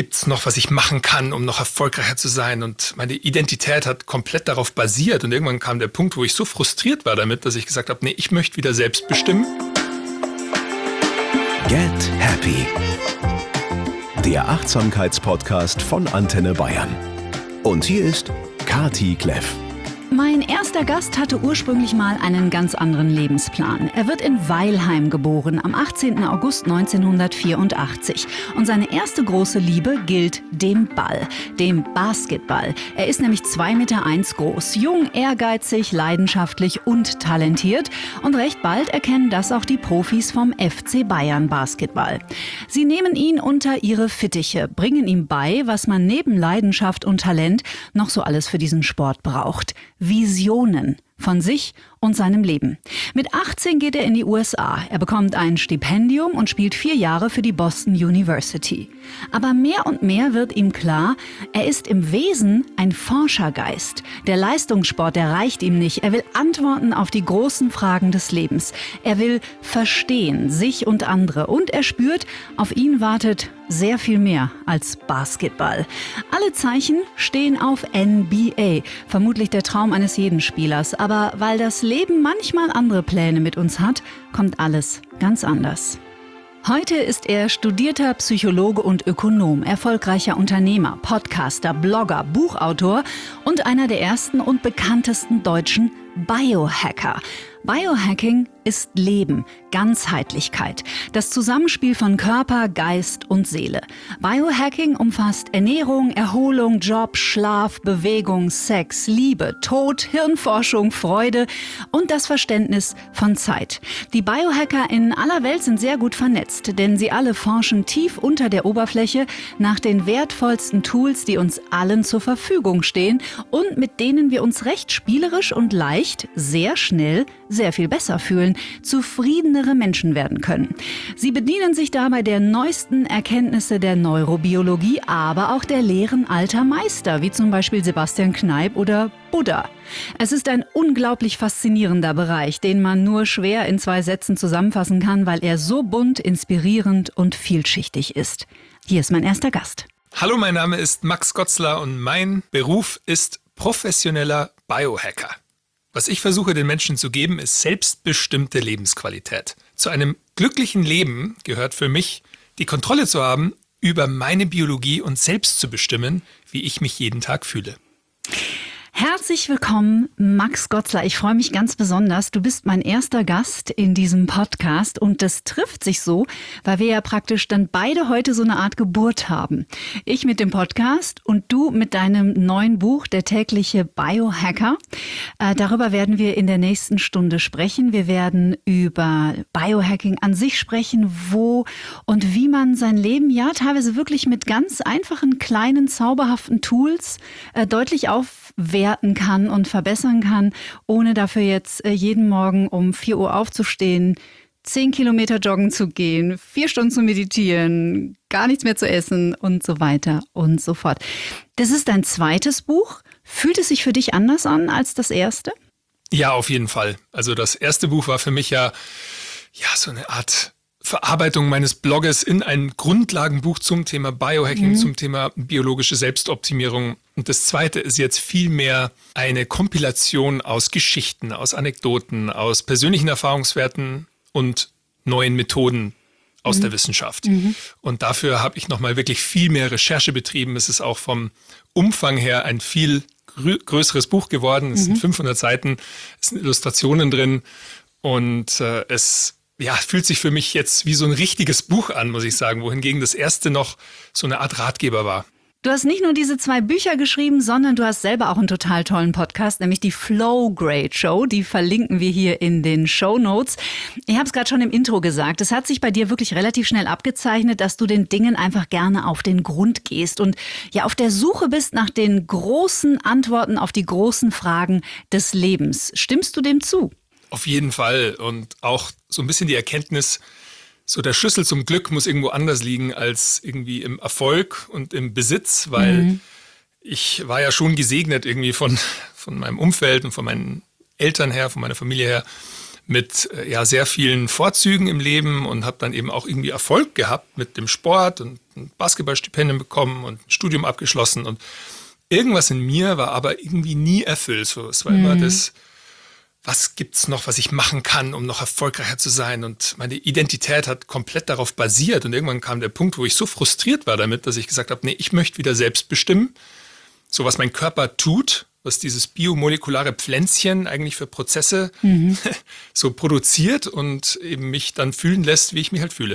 gibt's noch, was ich machen kann, um noch erfolgreicher zu sein? Und meine Identität hat komplett darauf basiert. Und irgendwann kam der Punkt, wo ich so frustriert war damit, dass ich gesagt habe, nee, ich möchte wieder selbst bestimmen. Get Happy. Der Achtsamkeitspodcast von Antenne Bayern. Und hier ist Kati Kleff. Mein erster Gast hatte ursprünglich mal einen ganz anderen Lebensplan. Er wird in Weilheim geboren, am 18. August 1984. Und seine erste große Liebe gilt dem Ball, dem Basketball. Er ist nämlich 2,1 Meter groß, jung, ehrgeizig, leidenschaftlich und talentiert. Und recht bald erkennen das auch die Profis vom FC Bayern Basketball. Sie nehmen ihn unter ihre Fittiche, bringen ihm bei, was man neben Leidenschaft und Talent noch so alles für diesen Sport braucht. Visionen von sich und seinem Leben. Mit 18 geht er in die USA. Er bekommt ein Stipendium und spielt 4 Jahre für die Boston University. Aber mehr und mehr wird ihm klar, er ist im Wesen ein Forschergeist. Der Leistungssport, der reicht ihm nicht. Er will Antworten auf die großen Fragen des Lebens. Er will verstehen, sich und andere. Und er spürt, auf ihn wartet sehr viel mehr als Basketball. Alle Zeichen stehen auf NBA. Vermutlich der Traum eines jeden Spielers. Aber weil das Leben manchmal andere Pläne mit uns hat, kommt alles ganz anders. Heute ist er studierter Psychologe und Ökonom, erfolgreicher Unternehmer, Podcaster, Blogger, Buchautor und einer der ersten und bekanntesten deutschen Biohacker. Biohacking ist Leben, Ganzheitlichkeit, das Zusammenspiel von Körper, Geist und Seele. Biohacking umfasst Ernährung, Erholung, Job, Schlaf, Bewegung, Sex, Liebe, Tod, Hirnforschung, Freude und das Verständnis von Zeit. Die Biohacker in aller Welt sind sehr gut vernetzt, denn sie alle forschen tief unter der Oberfläche nach den wertvollsten Tools, die uns allen zur Verfügung stehen und mit denen wir uns recht spielerisch und leicht, sehr schnell, sehr viel besser fühlen, zufriedenere Menschen werden können. Sie bedienen sich dabei der neuesten Erkenntnisse der Neurobiologie, aber auch der Lehren alter Meister, wie zum Beispiel Sebastian Kneipp oder Buddha. Es ist ein unglaublich faszinierender Bereich, den man nur schwer in 2 Sätzen zusammenfassen kann, weil er so bunt, inspirierend und vielschichtig ist. Hier ist mein erster Gast. Hallo, mein Name ist Max Gotzler und mein Beruf ist professioneller Biohacker. Was ich versuche, den Menschen zu geben, ist selbstbestimmte Lebensqualität. Zu einem glücklichen Leben gehört für mich, die Kontrolle zu haben über meine Biologie und selbst zu bestimmen, wie ich mich jeden Tag fühle. Herzlich willkommen, Max Gotzler. Ich freue mich ganz besonders. Du bist mein erster Gast in diesem Podcast und das trifft sich so, weil wir ja praktisch dann beide heute so eine Art Geburt haben. Ich mit dem Podcast und du mit deinem neuen Buch, Der tägliche Biohacker. Darüber werden wir in der nächsten Stunde sprechen. Wir werden über Biohacking an sich sprechen, wo und wie man sein Leben ja teilweise wirklich mit ganz einfachen, kleinen, zauberhaften Tools deutlich aufwerten kann und verbessern kann, ohne dafür jetzt jeden Morgen um 4 Uhr aufzustehen, 10 Kilometer joggen zu gehen, 4 Stunden zu meditieren, gar nichts mehr zu essen und so weiter und so fort. Das ist dein zweites Buch. Fühlt es sich für dich anders an als das erste? Ja, auf jeden Fall. Also das erste Buch war für mich ja so eine Art Verarbeitung meines Bloges in ein Grundlagenbuch zum Thema Biohacking, zum Thema biologische Selbstoptimierung. Und das zweite ist jetzt vielmehr eine Kompilation aus Geschichten, aus Anekdoten, aus persönlichen Erfahrungswerten und neuen Methoden aus der Wissenschaft. Und dafür habe ich nochmal wirklich viel mehr Recherche betrieben. Es ist auch vom Umfang her ein viel größeres Buch geworden. Es sind 500 Seiten, es sind Illustrationen drin und es fühlt sich für mich jetzt wie so ein richtiges Buch an, muss ich sagen, wohingegen das erste noch so eine Art Ratgeber war. Du hast nicht nur diese 2 Bücher geschrieben, sondern du hast selber auch einen total tollen Podcast, nämlich die Flow Grade Show. Die verlinken wir hier in den Shownotes. Ich habe es gerade schon im Intro gesagt. Es hat sich bei dir wirklich relativ schnell abgezeichnet, dass du den Dingen einfach gerne auf den Grund gehst und ja auf der Suche bist nach den großen Antworten auf die großen Fragen des Lebens. Stimmst du dem zu? Auf jeden Fall. Und auch so ein bisschen die Erkenntnis, so der Schlüssel zum Glück muss irgendwo anders liegen als irgendwie im Erfolg und im Besitz, weil ich war ja schon gesegnet irgendwie von meinem Umfeld und von meinen Eltern her, von meiner Familie her, mit sehr vielen Vorzügen im Leben und habe dann eben auch irgendwie Erfolg gehabt mit dem Sport und ein Basketballstipendium bekommen und ein Studium abgeschlossen. Und irgendwas in mir war aber irgendwie nie erfüllt. So, es war immer das, was gibt's noch, was ich machen kann, um noch erfolgreicher zu sein? Und meine Identität hat komplett darauf basiert. Und irgendwann kam der Punkt, wo ich so frustriert war damit, dass ich gesagt habe, nee, ich möchte wieder selbst bestimmen. So was mein Körper tut, was dieses biomolekulare Pflänzchen eigentlich für Prozesse so produziert und eben mich dann fühlen lässt, wie ich mich halt fühle.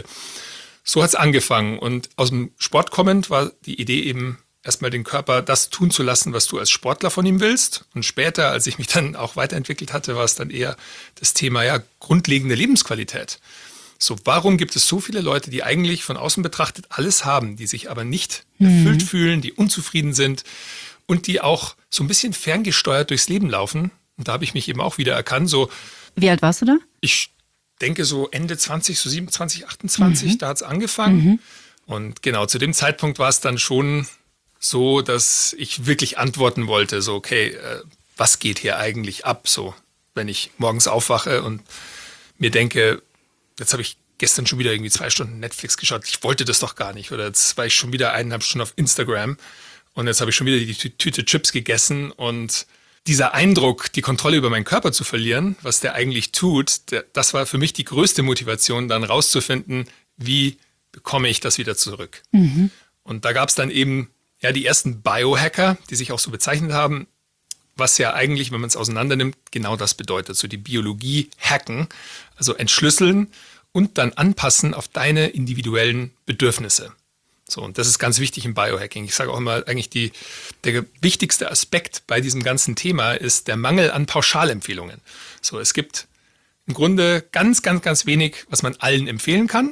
So hat's angefangen. Und aus dem Sport kommend war die Idee eben, erstmal den Körper das tun zu lassen, was du als Sportler von ihm willst. Und später, als ich mich dann auch weiterentwickelt hatte, war es dann eher das Thema grundlegende Lebensqualität. So, warum gibt es so viele Leute, die eigentlich von außen betrachtet alles haben, die sich aber nicht erfüllt fühlen, die unzufrieden sind und die auch so ein bisschen ferngesteuert durchs Leben laufen? Und da habe ich mich eben auch wieder erkannt. So, Wie alt warst du da? ich denke so Ende 20, so 27, 28, da hat es angefangen. Und genau zu dem Zeitpunkt war es dann schon so, dass ich wirklich antworten wollte, so okay, was geht hier eigentlich ab? So, wenn ich morgens aufwache und mir denke, jetzt habe ich gestern schon wieder irgendwie 2 Stunden Netflix geschaut, ich wollte das doch gar nicht. Oder jetzt war ich schon wieder 1,5 Stunden auf Instagram und jetzt habe ich schon wieder die Tüte Chips gegessen. Und dieser Eindruck, die Kontrolle über meinen Körper zu verlieren, was der eigentlich tut, das war für mich die größte Motivation, dann rauszufinden, wie bekomme ich das wieder zurück. Und da gab es dann eben die ersten Biohacker, die sich auch so bezeichnet haben, was ja eigentlich, wenn man es auseinandernimmt, genau das bedeutet. So die Biologie hacken, also entschlüsseln und dann anpassen auf deine individuellen Bedürfnisse. So, und das ist ganz wichtig im Biohacking. Ich sage auch immer, eigentlich der wichtigste Aspekt bei diesem ganzen Thema ist der Mangel an Pauschalempfehlungen. So, es gibt im Grunde ganz, ganz, ganz wenig, was man allen empfehlen kann,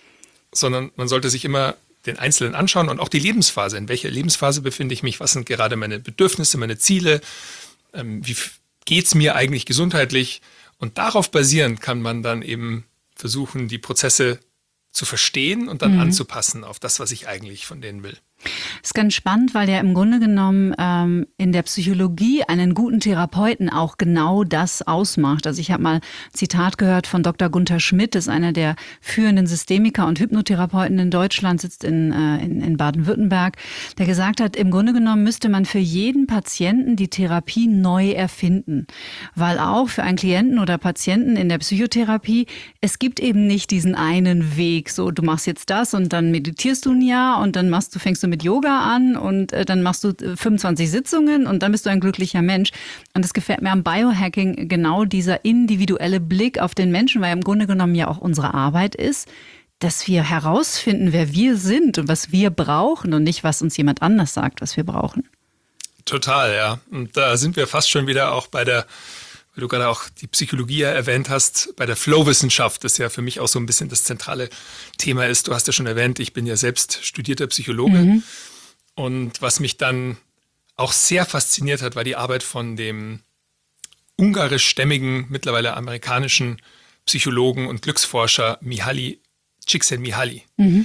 sondern man sollte sich immer den Einzelnen anschauen und auch die Lebensphase. In welcher Lebensphase befinde ich mich? Was sind gerade meine Bedürfnisse, meine Ziele? Wie geht's mir eigentlich gesundheitlich? Und darauf basierend kann man dann eben versuchen, die Prozesse zu verstehen und dann anzupassen auf das, was ich eigentlich von denen will. Das ist ganz spannend, weil ja im Grunde genommen in der Psychologie einen guten Therapeuten auch genau das ausmacht. Also ich habe mal ein Zitat gehört von Dr. Gunther Schmidt, das ist einer der führenden Systemiker und Hypnotherapeuten in Deutschland, sitzt in Baden-Württemberg, der gesagt hat, im Grunde genommen müsste man für jeden Patienten die Therapie neu erfinden. Weil auch für einen Klienten oder Patienten in der Psychotherapie, es gibt eben nicht diesen einen Weg, so du machst jetzt das und dann meditierst du ein Jahr und dann fängst du mit Yoga an und dann machst du 25 Sitzungen und dann bist du ein glücklicher Mensch. Und das gefällt mir am Biohacking genau dieser individuelle Blick auf den Menschen, weil im Grunde genommen ja auch unsere Arbeit ist, dass wir herausfinden, wer wir sind und was wir brauchen und nicht, was uns jemand anders sagt, was wir brauchen. Total, ja. Und da sind wir fast schon wieder auch bei der, weil du gerade auch die Psychologie erwähnt hast, bei der Flow-Wissenschaft, das ja für mich auch so ein bisschen das zentrale Thema ist. Du hast ja schon erwähnt, ich bin ja selbst studierter Psychologe. Und was mich dann auch sehr fasziniert hat, war die Arbeit von dem ungarischstämmigen, mittlerweile amerikanischen Psychologen und Glücksforscher Csikszentmihalyi,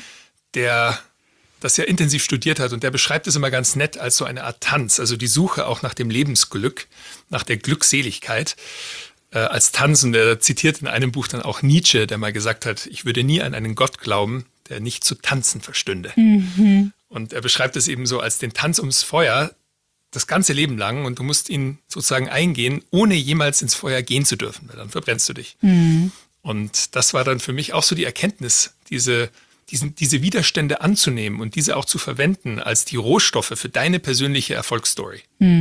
der das ja intensiv studiert hat. Und der beschreibt es immer ganz nett als so eine Art Tanz, also die Suche auch nach dem Lebensglück, nach der Glückseligkeit als Tanz. Und er zitiert in einem Buch dann auch Nietzsche, der mal gesagt hat, ich würde nie an einen Gott glauben, der nicht zu tanzen verstünde. Und er beschreibt es eben so als den Tanz ums Feuer das ganze Leben lang und du musst ihn sozusagen eingehen, ohne jemals ins Feuer gehen zu dürfen, weil dann verbrennst du dich. Und das war dann für mich auch so die Erkenntnis, diese Widerstände anzunehmen und diese auch zu verwenden als die Rohstoffe für deine persönliche Erfolgsstory.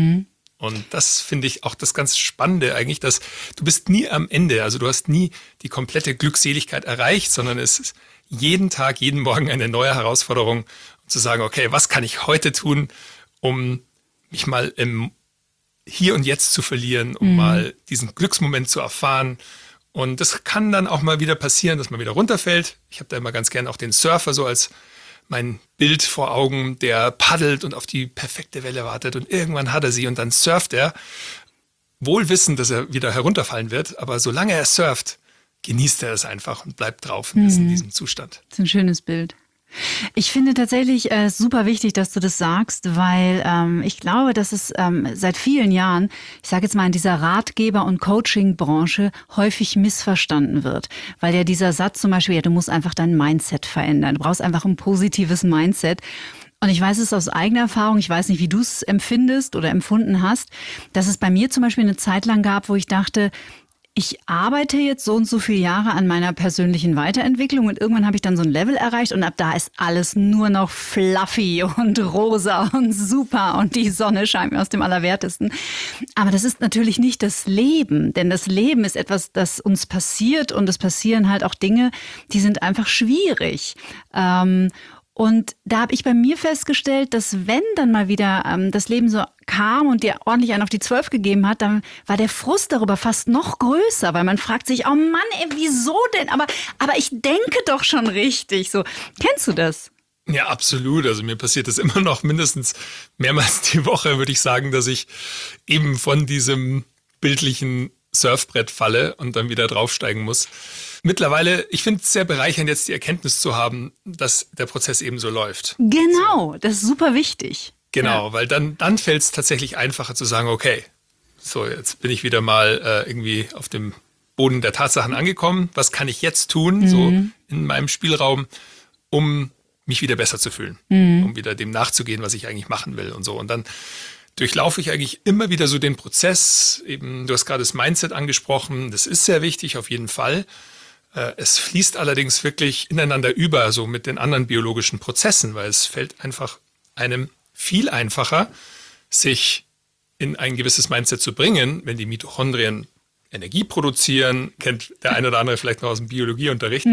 Und das finde ich auch das ganz Spannende eigentlich, dass du bist nie am Ende, also du hast nie die komplette Glückseligkeit erreicht, sondern es ist jeden Tag, jeden Morgen eine neue Herausforderung, um zu sagen, okay, was kann ich heute tun, um mich mal im Hier und Jetzt zu verlieren, um mal diesen Glücksmoment zu erfahren. Und das kann dann auch mal wieder passieren, dass man wieder runterfällt. Ich habe da immer ganz gern auch den Surfer so als mein Bild vor Augen, der paddelt und auf die perfekte Welle wartet und irgendwann hat er sie und dann surft er, wohl wissend, dass er wieder herunterfallen wird, aber solange er surft, genießt er es einfach und bleibt drauf und ist in diesem Zustand. Das ist ein schönes Bild. Ich finde tatsächlich super wichtig, dass du das sagst, weil ich glaube, dass es seit vielen Jahren, ich sage jetzt mal in dieser Ratgeber- und Coaching-Branche häufig missverstanden wird. Weil ja dieser Satz zum Beispiel, ja, du musst einfach dein Mindset verändern. Du brauchst einfach ein positives Mindset. Und ich weiß es aus eigener Erfahrung, ich weiß nicht, wie du es empfindest oder empfunden hast, dass es bei mir zum Beispiel eine Zeit lang gab, wo ich dachte, ich arbeite jetzt so und so viele Jahre an meiner persönlichen Weiterentwicklung und irgendwann habe ich dann so ein Level erreicht und ab da ist alles nur noch fluffy und rosa und super und die Sonne scheint mir aus dem Allerwertesten. Aber das ist natürlich nicht das Leben, denn das Leben ist etwas, das uns passiert und es passieren halt auch Dinge, die sind einfach schwierig. Und da habe ich bei mir festgestellt, dass wenn dann mal wieder das Leben so kam und dir ordentlich einen auf die 12 gegeben hat, dann war der Frust darüber fast noch größer, weil man fragt sich, oh Mann, ey, wieso denn? Aber ich denke doch schon richtig. So, kennst du das? Ja, absolut. Also mir passiert das immer noch mindestens mehrmals die Woche, würde ich sagen, dass ich eben von diesem bildlichen Surfbrett falle und dann wieder draufsteigen muss. Mittlerweile, ich finde es sehr bereichernd, jetzt die Erkenntnis zu haben, dass der Prozess eben so läuft. Genau, das ist super wichtig. Genau, Ja. weil dann fällt es tatsächlich einfacher zu sagen, okay, so jetzt bin ich wieder mal irgendwie auf dem Boden der Tatsachen angekommen. Was kann ich jetzt tun, so in meinem Spielraum, um mich wieder besser zu fühlen, um wieder dem nachzugehen, was ich eigentlich machen will und so. Und dann durchlaufe ich eigentlich immer wieder so den Prozess. Eben, du hast gerade das Mindset angesprochen, das ist sehr wichtig auf jeden Fall. Es fließt allerdings wirklich ineinander über, so mit den anderen biologischen Prozessen, weil es fällt einfach einem viel einfacher, sich in ein gewisses Mindset zu bringen, wenn die Mitochondrien Energie produzieren, kennt der eine oder andere vielleicht noch aus dem Biologieunterricht.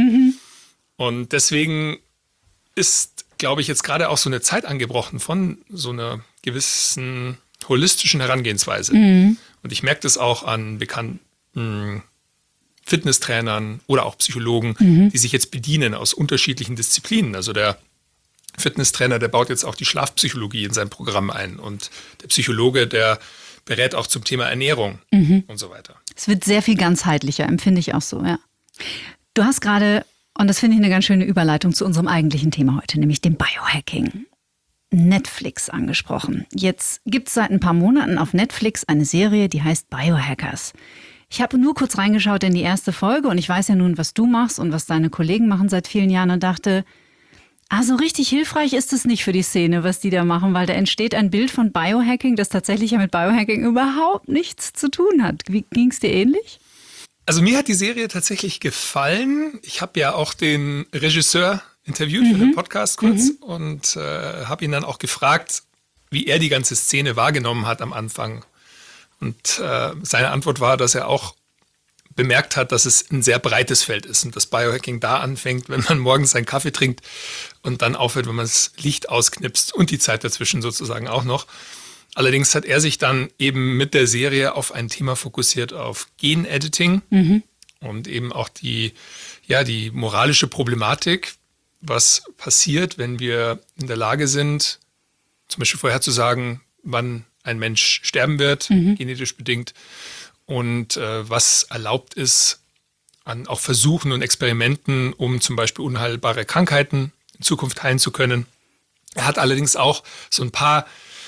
Und deswegen ist, glaube ich, jetzt gerade auch so eine Zeit angebrochen von so einer gewissen holistischen Herangehensweise. Und ich merke das auch an bekannten Fitnesstrainern oder auch Psychologen, die sich jetzt bedienen aus unterschiedlichen Disziplinen. Also der Fitnesstrainer, der baut jetzt auch die Schlafpsychologie in sein Programm ein. Und der Psychologe, der berät auch zum Thema Ernährung und so weiter. Es wird sehr viel ganzheitlicher, empfinde ich auch so, ja. Du hast gerade, und das finde ich eine ganz schöne Überleitung zu unserem eigentlichen Thema heute, nämlich dem Biohacking, Netflix angesprochen. Jetzt gibt es seit ein paar Monaten auf Netflix eine Serie, die heißt Biohackers. Ich habe nur kurz reingeschaut in die erste Folge und ich weiß ja nun, was du machst und was deine Kollegen machen seit vielen Jahren und dachte, so richtig hilfreich ist es nicht für die Szene, was die da machen, weil da entsteht ein Bild von Biohacking, das tatsächlich ja mit Biohacking überhaupt nichts zu tun hat. Ging es dir ähnlich? Also mir hat die Serie tatsächlich gefallen. Ich habe ja auch den Regisseur interviewt für den Podcast kurz und habe ihn dann auch gefragt, wie er die ganze Szene wahrgenommen hat am Anfang. Und seine Antwort war, dass er auch bemerkt hat, dass es ein sehr breites Feld ist und das Biohacking da anfängt, wenn man morgens seinen Kaffee trinkt und dann aufhört, wenn man das Licht ausknipst und die Zeit dazwischen sozusagen auch noch. Allerdings hat er sich dann eben mit der Serie auf ein Thema fokussiert, auf Gen-Editing und eben auch die moralische Problematik, was passiert, wenn wir in der Lage sind, zum Beispiel vorherzusagen, wann ein Mensch sterben wird, genetisch bedingt, und was erlaubt ist an auch Versuchen und Experimenten, um zum Beispiel unheilbare Krankheiten in Zukunft heilen zu können. Er hat allerdings auch so ein paar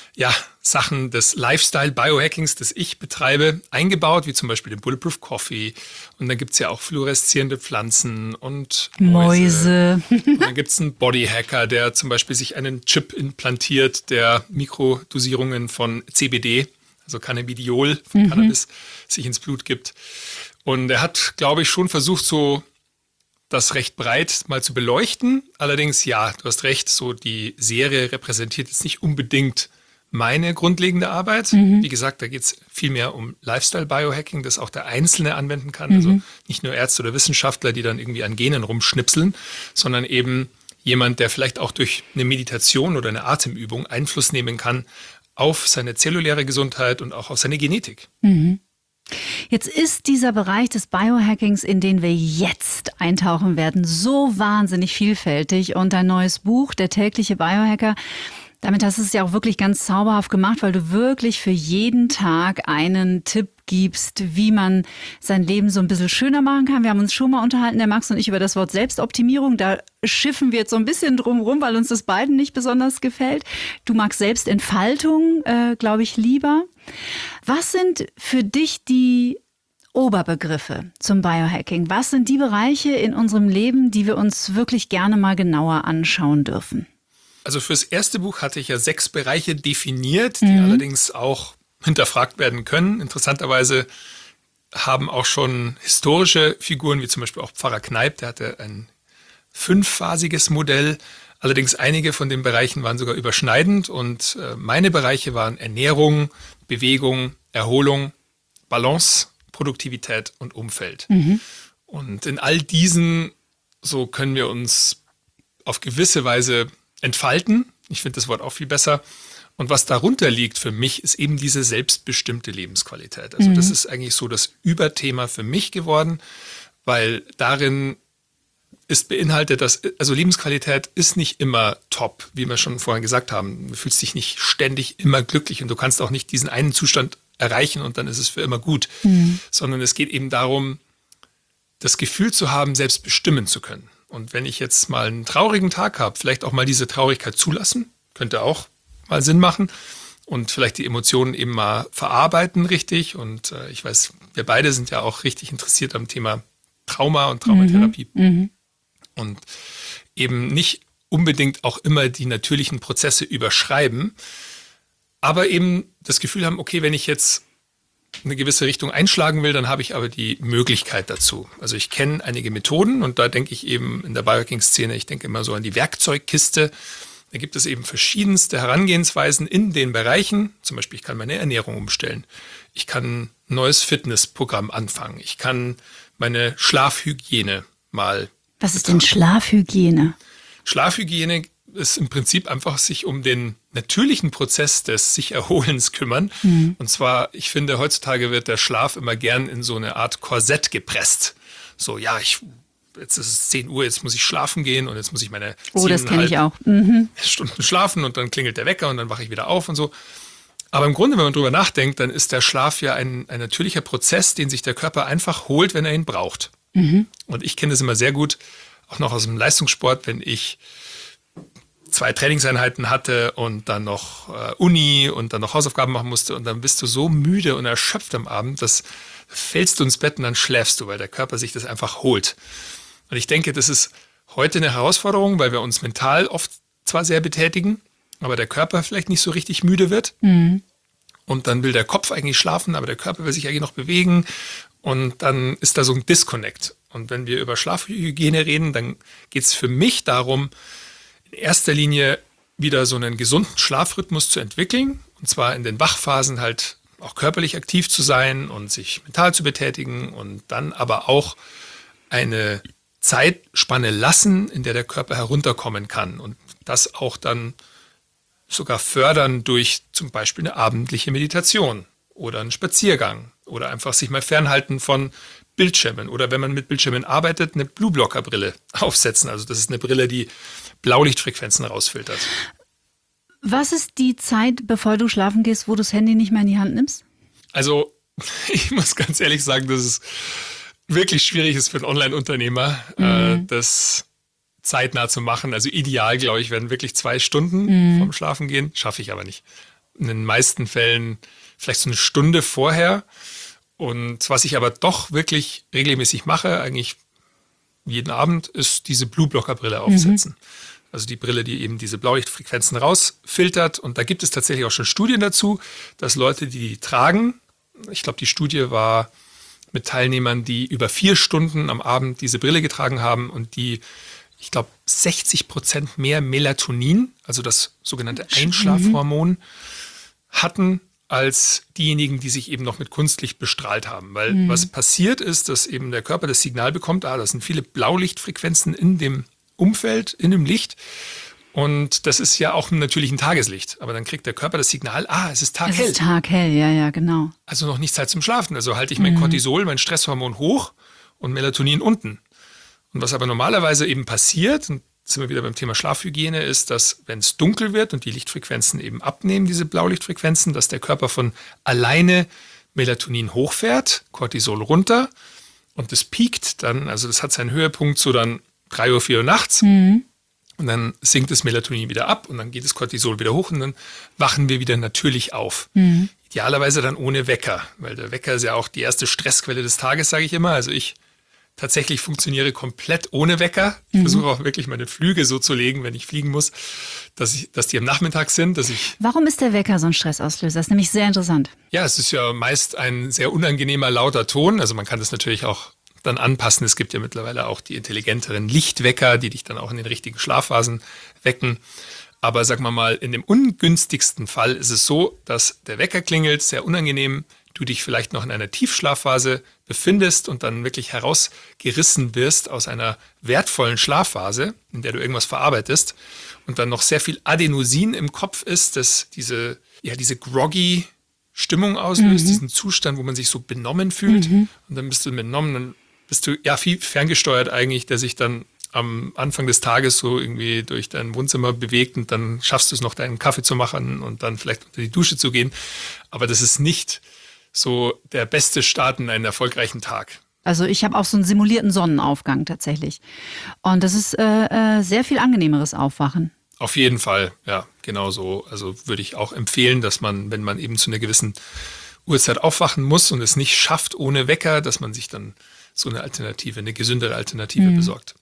Sachen des Lifestyle-Biohackings, das ich betreibe, eingebaut, wie zum Beispiel den Bulletproof Coffee. Und dann gibt es ja auch fluoreszierende Pflanzen und Mäuse. Und dann gibt es einen Bodyhacker, der zum Beispiel sich einen Chip implantiert, der Mikrodosierungen von CBD, also Cannabidiol von Cannabis, sich ins Blut gibt. Und er hat, glaube ich, schon versucht, so das recht breit mal zu beleuchten. Allerdings, ja, du hast recht, so die Serie repräsentiert jetzt nicht unbedingt meine grundlegende Arbeit. Wie gesagt, da geht es viel mehr um Lifestyle-Biohacking, das auch der Einzelne anwenden kann. Also nicht nur Ärzte oder Wissenschaftler, die dann irgendwie an Genen rumschnipseln, sondern eben jemand, der vielleicht auch durch eine Meditation oder eine Atemübung Einfluss nehmen kann auf seine zelluläre Gesundheit und auch auf seine Genetik. Jetzt ist dieser Bereich des Biohackings, in den wir jetzt eintauchen werden, so wahnsinnig vielfältig. Und dein neues Buch, Der tägliche Biohacker, damit hast du es ja auch wirklich ganz zauberhaft gemacht, weil du wirklich für jeden Tag einen Tipp gibst, wie man sein Leben so ein bisschen schöner machen kann. Wir haben uns schon mal unterhalten, der Max und ich, über das Wort Selbstoptimierung. Da schiffen wir jetzt so ein bisschen drum rum, weil uns das beiden nicht besonders gefällt. Du magst Selbstentfaltung, glaube ich, lieber. Was sind für dich die Oberbegriffe zum Biohacking? Was sind die Bereiche in unserem Leben, die wir uns wirklich gerne mal genauer anschauen dürfen? Also fürs erste Buch hatte ich ja 6 Bereiche definiert, die allerdings auch hinterfragt werden können. Interessanterweise haben auch schon historische Figuren, wie zum Beispiel auch Pfarrer Kneipp, der hatte ein 5-phasiges Modell. Allerdings einige von den Bereichen waren sogar überschneidend und meine Bereiche waren Ernährung, Bewegung, Erholung, Balance, Produktivität und Umfeld. Und in all diesen, so können wir uns auf gewisse Weise entfalten. Ich finde das Wort auch viel besser. Und was darunter liegt für mich, ist eben diese selbstbestimmte Lebensqualität. Also das ist eigentlich so das Überthema für mich geworden, weil darin ist beinhaltet, also Lebensqualität ist nicht immer top, wie wir schon vorhin gesagt haben. Du fühlst dich nicht ständig immer glücklich und du kannst auch nicht diesen einen Zustand erreichen und dann ist es für immer gut. Sondern es geht eben darum, das Gefühl zu haben, selbst bestimmen zu können. Und wenn ich jetzt mal einen traurigen Tag habe, vielleicht auch mal diese Traurigkeit zulassen, könnte auch mal Sinn machen und vielleicht die Emotionen eben mal verarbeiten richtig. Und ich weiß, wir beide sind ja auch richtig interessiert am Thema Trauma und Traumatherapie. Und eben nicht unbedingt auch immer die natürlichen Prozesse überschreiben, aber eben das Gefühl haben, okay, wenn ich jetzt eine gewisse Richtung einschlagen will, dann habe ich aber die Möglichkeit dazu. Also ich kenne einige Methoden und da denke ich eben in der Biohacking-Szene, ich denke immer so an die Werkzeugkiste. Da gibt es eben verschiedenste Herangehensweisen in den Bereichen. Zum Beispiel, ich kann meine Ernährung umstellen. Ich kann ein neues Fitnessprogramm anfangen. Ich kann meine Schlafhygiene mal Was ist denn Schlafhygiene? Schlafhygiene ist im Prinzip einfach sich um den natürlichen Prozess des sich Erholens kümmern. Und zwar, ich finde, heutzutage wird der Schlaf immer gern in so eine Art Korsett gepresst. So, ja, jetzt ist es 10 Uhr, jetzt muss ich schlafen gehen und jetzt muss ich meine Das kenne ich auch. Stunden schlafen und dann klingelt der Wecker und dann wache ich wieder auf und so. Aber im Grunde, wenn man drüber nachdenkt, dann ist der Schlaf ja ein natürlicher Prozess, den sich der Körper einfach holt, wenn er ihn braucht. Und ich kenne das immer sehr gut, auch noch aus dem Leistungssport, wenn ich 2 Trainingseinheiten hatte und dann noch Uni und dann noch Hausaufgaben machen musste und dann bist du so müde und erschöpft am Abend, dass fällst du ins Bett und dann schläfst du, weil der Körper sich das einfach holt. Und ich denke, das ist heute eine Herausforderung, weil wir uns mental oft zwar sehr betätigen, aber der Körper vielleicht nicht so richtig müde wird. Und dann will der Kopf eigentlich schlafen, aber der Körper will sich eigentlich noch bewegen. Und dann ist da so ein Disconnect. Und wenn wir über Schlafhygiene reden, dann geht es für mich darum, in erster Linie wieder so einen gesunden Schlafrhythmus zu entwickeln. Und zwar in den Wachphasen halt auch körperlich aktiv zu sein und sich mental zu betätigen und dann aber auch eine Zeitspanne lassen, in der der Körper herunterkommen kann. Und das auch dann sogar fördern durch zum Beispiel eine abendliche Meditation oder einen Spaziergang oder einfach sich mal fernhalten von Bildschirmen oder wenn man mit Bildschirmen arbeitet, eine Blueblocker-Brille aufsetzen. Also das ist eine Brille, die Blaulichtfrequenzen rausfiltert. Was ist die Zeit, bevor du schlafen gehst, wo du das Handy nicht mehr in die Hand nimmst? Also ich muss ganz ehrlich sagen, dass es wirklich schwierig ist für einen Online-Unternehmer, das zeitnah zu machen. Also ideal, glaube ich, werden wirklich 2 Stunden vorm Schlafen gehen. Schaffe ich aber nicht. In den meisten Fällen vielleicht so eine Stunde vorher. Und was ich aber doch wirklich regelmäßig mache, eigentlich jeden Abend, ist diese Blueblocker-Brille aufsetzen. Also die Brille, die eben diese Blaulichtfrequenzen rausfiltert. Und da gibt es tatsächlich auch schon Studien dazu, dass Leute, die tragen, ich glaube, die Studie war mit Teilnehmern, die über 4 Stunden am Abend diese Brille getragen haben und die, ich glaube, 60% mehr Melatonin, also das sogenannte Einschlafhormon, hatten als diejenigen, die sich eben noch mit Kunstlicht bestrahlt haben. Weil was passiert ist, dass eben der Körper das Signal bekommt, das sind viele Blaulichtfrequenzen in dem Umfeld, in dem Licht. Und das ist ja auch im natürlichen Tageslicht. Aber dann kriegt der Körper das Signal, es ist taghell. Es ist taghell, ja, genau. Also noch nicht Zeit zum Schlafen. Also halte ich mein Cortisol, mein Stresshormon hoch und Melatonin unten. Und was aber normalerweise eben passiert, und jetzt sind wir wieder beim Thema Schlafhygiene, ist, dass wenn es dunkel wird und die Lichtfrequenzen eben abnehmen, diese Blaulichtfrequenzen, dass der Körper von alleine Melatonin hochfährt, Cortisol runter und das piekt dann, also das hat seinen Höhepunkt so dann 3 Uhr, 4 Uhr nachts und dann sinkt das Melatonin wieder ab und dann geht das Cortisol wieder hoch und dann wachen wir wieder natürlich auf. Idealerweise dann ohne Wecker, weil der Wecker ist ja auch die erste Stressquelle des Tages, sage ich immer. Also ich tatsächlich funktioniere komplett ohne Wecker. Ich versuche auch wirklich meine Flüge so zu legen, wenn ich fliegen muss, dass die am Nachmittag sind. Warum ist der Wecker so ein Stressauslöser? Das ist nämlich sehr interessant. Ja, es ist ja meist ein sehr unangenehmer, lauter Ton. Also man kann das natürlich auch dann anpassen. Es gibt ja mittlerweile auch die intelligenteren Lichtwecker, die dich dann auch in den richtigen Schlafphasen wecken. Aber sagen wir mal, in dem ungünstigsten Fall ist es so, dass der Wecker klingelt, sehr unangenehm, du dich vielleicht noch in einer Tiefschlafphase befindest und dann wirklich herausgerissen wirst aus einer wertvollen Schlafphase, in der du irgendwas verarbeitest und dann noch sehr viel Adenosin im Kopf ist, das diese groggy Stimmung auslöst, diesen Zustand, wo man sich so benommen fühlt und dann bist du benommen, dann bist du ja viel ferngesteuert eigentlich, der sich dann am Anfang des Tages so irgendwie durch dein Wohnzimmer bewegt und dann schaffst du es noch, deinen Kaffee zu machen und dann vielleicht unter die Dusche zu gehen. Aber das ist nicht so der beste Start in einen erfolgreichen Tag. Also ich habe auch so einen simulierten Sonnenaufgang tatsächlich. Und das ist sehr viel angenehmeres Aufwachen. Auf jeden Fall, ja, genau so. Also würde ich auch empfehlen, dass man, wenn man eben zu einer gewissen Uhrzeit aufwachen muss und es nicht schafft ohne Wecker, dass man sich dann so eine gesündere Alternative besorgt.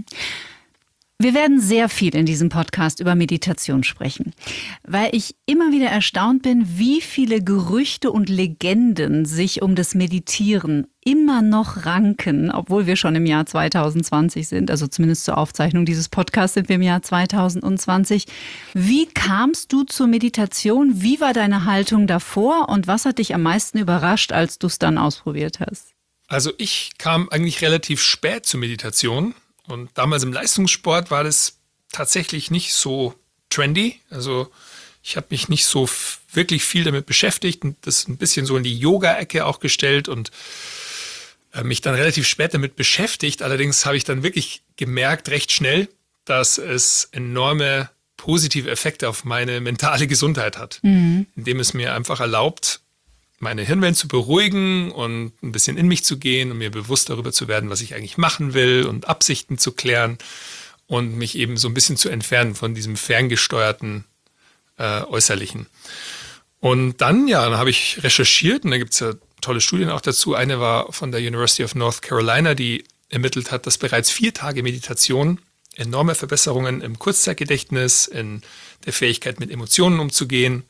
Wir werden sehr viel in diesem Podcast über Meditation sprechen, weil ich immer wieder erstaunt bin, wie viele Gerüchte und Legenden sich um das Meditieren immer noch ranken, obwohl wir schon im Jahr 2020 sind, also zumindest zur Aufzeichnung dieses Podcasts sind wir im Jahr 2020. Wie kamst du zur Meditation? Wie war deine Haltung davor und was hat dich am meisten überrascht, als du es dann ausprobiert hast? Also ich kam eigentlich relativ spät zur Meditation. Und damals im Leistungssport war das tatsächlich nicht so trendy. Also ich habe mich nicht so wirklich viel damit beschäftigt und das ein bisschen so in die Yoga-Ecke auch gestellt und mich dann relativ spät damit beschäftigt. Allerdings habe ich dann wirklich gemerkt, recht schnell, dass es enorme positive Effekte auf meine mentale Gesundheit hat. Indem es mir einfach erlaubt, meine Hirnwellen zu beruhigen und ein bisschen in mich zu gehen und mir bewusst darüber zu werden, was ich eigentlich machen will und Absichten zu klären und mich eben so ein bisschen zu entfernen von diesem ferngesteuerten Äußerlichen. Und dann habe ich recherchiert und da gibt es ja tolle Studien auch dazu. Eine war von der University of North Carolina, die ermittelt hat, dass bereits 4 Tage Meditation enorme Verbesserungen im Kurzzeitgedächtnis, in der Fähigkeit mit Emotionen umzugehen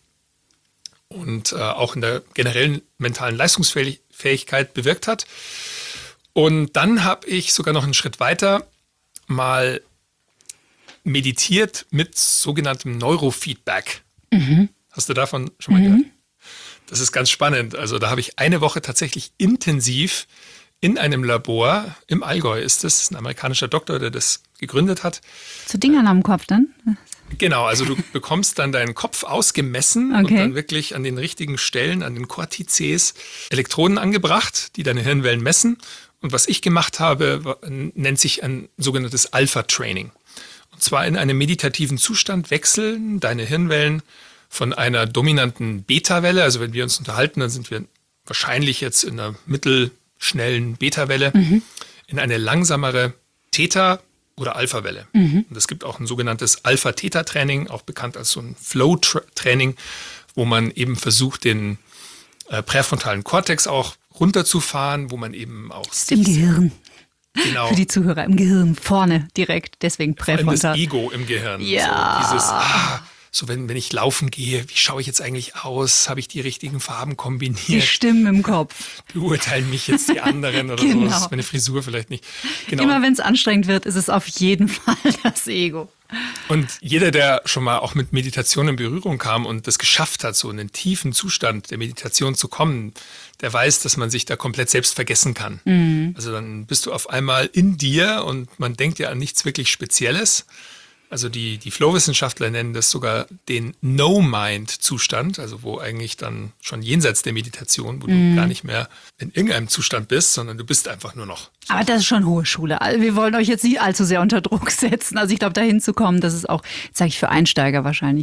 und auch in der generellen mentalen Leistungsfähigkeit bewirkt hat. Und dann habe ich sogar noch einen Schritt weiter mal meditiert mit sogenanntem Neurofeedback. Hast du davon schon mal gehört? Das ist ganz spannend. Also da habe ich eine Woche tatsächlich intensiv in einem Labor, im Allgäu ist das, ein amerikanischer Doktor, der das gegründet hat. Zu Dingern am Kopf dann? Genau, also du bekommst dann deinen Kopf ausgemessen und dann wirklich an den richtigen Stellen, an den Kortizes, Elektroden angebracht, die deine Hirnwellen messen. Und was ich gemacht habe, nennt sich ein sogenanntes Alpha-Training. Und zwar in einem meditativen Zustand wechseln deine Hirnwellen von einer dominanten Beta-Welle, also wenn wir uns unterhalten, dann sind wir wahrscheinlich jetzt in einer mittelschnellen Beta-Welle, in eine langsamere Theta- oder Alpha-Welle. Und es gibt auch ein sogenanntes Alpha-Theta-Training, auch bekannt als so ein Flow-Training, wo man eben versucht, den präfrontalen Kortex auch runterzufahren, wo man eben auch... Das ist im Gehirn. Genau. Für die Zuhörer im Gehirn, vorne direkt, deswegen präfrontal. Vor allem das Ego im Gehirn. Ja. So dieses, so wenn ich laufen gehe, wie schaue ich jetzt eigentlich aus? Habe ich die richtigen Farben kombiniert? Die Stimmen im Kopf. Beurteilen mich jetzt die anderen oder Genau. so? Das ist meine Frisur vielleicht nicht. Genau. Immer wenn es anstrengend wird, ist es auf jeden Fall das Ego. Und jeder, der schon mal auch mit Meditation in Berührung kam und das geschafft hat, so in einen tiefen Zustand der Meditation zu kommen, der weiß, dass man sich da komplett selbst vergessen kann. Also dann bist du auf einmal in dir und man denkt ja an nichts wirklich Spezielles. Also die Flow-Wissenschaftler nennen das sogar den No-Mind-Zustand, also wo eigentlich dann schon jenseits der Meditation, wo du gar nicht mehr in irgendeinem Zustand bist, sondern du bist einfach nur noch. Aber das ist schon hohe Schule. Also wir wollen euch jetzt nicht allzu sehr unter Druck setzen. Also ich glaube, da hinzukommen, das ist auch, sage ich, für Einsteiger wahrscheinlich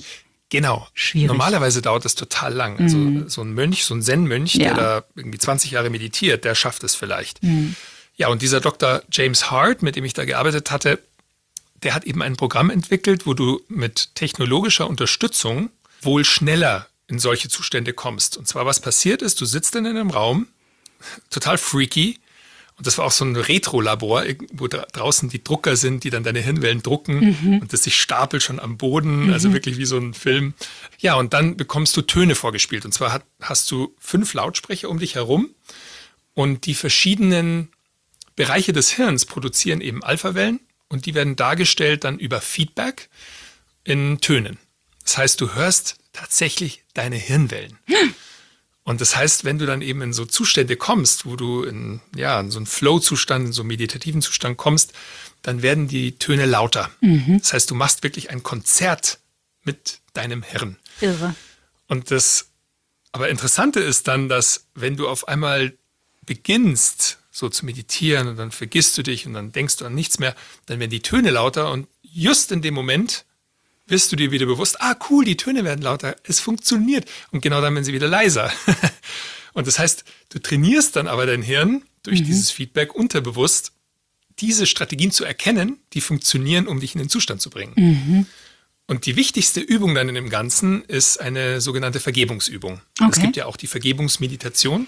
Genau. Schwierig. Normalerweise dauert das total lang. Also so ein Mönch, so ein Zen-Mönch, der da irgendwie 20 Jahre meditiert, der schafft es vielleicht. Ja, und dieser Dr. James Hart, mit dem ich da gearbeitet hatte, der hat eben ein Programm entwickelt, wo du mit technologischer Unterstützung wohl schneller in solche Zustände kommst. Und zwar, was passiert ist, du sitzt in einem Raum, total freaky, und das war auch so ein Retro-Labor, wo draußen die Drucker sind, die dann deine Hirnwellen drucken und das sich stapelt schon am Boden, also wirklich wie so ein Film. Ja, und dann bekommst du Töne vorgespielt. Und zwar hast du 5 Lautsprecher um dich herum und die verschiedenen Bereiche des Hirns produzieren eben Alphawellen und die werden dargestellt dann über Feedback in Tönen. Das heißt, du hörst tatsächlich deine Hirnwellen. Und das heißt, wenn du dann eben in so Zustände kommst, wo du in so einen Flow-Zustand, in so einen meditativen Zustand kommst, dann werden die Töne lauter. Das heißt, du machst wirklich ein Konzert mit deinem Hirn. Irre. Und das aber Interessante ist dann, dass wenn du auf einmal beginnst, so zu meditieren und dann vergisst du dich und dann denkst du an nichts mehr, dann werden die Töne lauter und just in dem Moment wirst du dir wieder bewusst, cool, die Töne werden lauter, es funktioniert. Und genau dann werden sie wieder leiser. Und das heißt, du trainierst dann aber dein Hirn durch dieses Feedback unterbewusst, diese Strategien zu erkennen, die funktionieren, um dich in den Zustand zu bringen. Und die wichtigste Übung dann in dem Ganzen ist eine sogenannte Vergebungsübung. Okay. Es gibt ja auch die Vergebungsmeditation.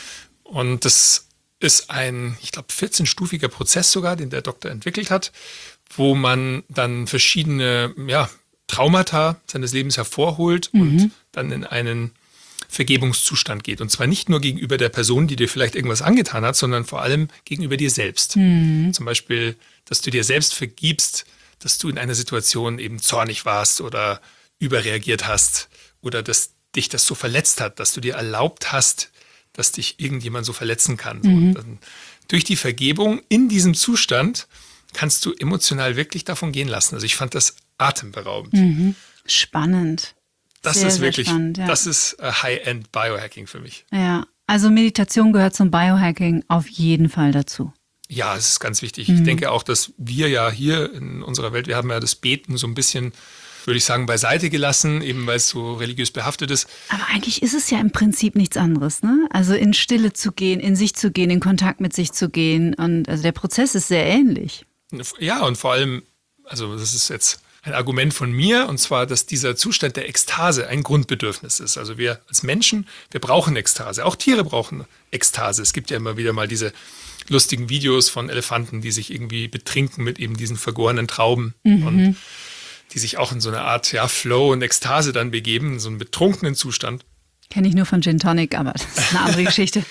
Und das ist ein, ich glaube, 14-stufiger Prozess sogar, den der Doktor entwickelt hat, wo man dann verschiedene Traumata seines Lebens hervorholt und dann in einen Vergebungszustand geht. Und zwar nicht nur gegenüber der Person, die dir vielleicht irgendwas angetan hat, sondern vor allem gegenüber dir selbst. Zum Beispiel, dass du dir selbst vergibst, dass du in einer Situation eben zornig warst oder überreagiert hast oder dass dich das so verletzt hat, dass du dir erlaubt hast, dass dich irgendjemand so verletzen kann. So, und dann durch die Vergebung in diesem Zustand kannst du emotional wirklich davon gehen lassen. Also ich fand das atemberaubend. Spannend. Das Sehr, ist sehr wirklich, spannend, ja. das ist High-End Biohacking für mich. Ja, also Meditation gehört zum Biohacking auf jeden Fall dazu. Ja, es ist ganz wichtig. Ich denke auch, dass wir ja hier in unserer Welt, wir haben ja das Beten so ein bisschen, würde ich sagen, beiseite gelassen, eben weil es so religiös behaftet ist. Aber eigentlich ist es ja im Prinzip nichts anderes, ne? Also in Stille zu gehen, in sich zu gehen, in Kontakt mit sich zu gehen. Und also der Prozess ist sehr ähnlich. Ja, und vor allem, also das ist jetzt ein Argument von mir, und zwar, dass dieser Zustand der Ekstase ein Grundbedürfnis ist. Also wir als Menschen, wir brauchen Ekstase. Auch Tiere brauchen Ekstase. Es gibt ja immer wieder mal diese lustigen Videos von Elefanten, die sich irgendwie betrinken mit eben diesen vergorenen Trauben und die sich auch in so eine Art Flow und Ekstase dann begeben, in so einen betrunkenen Zustand. Kenne ich nur von Gin Tonic, aber das ist eine andere Geschichte.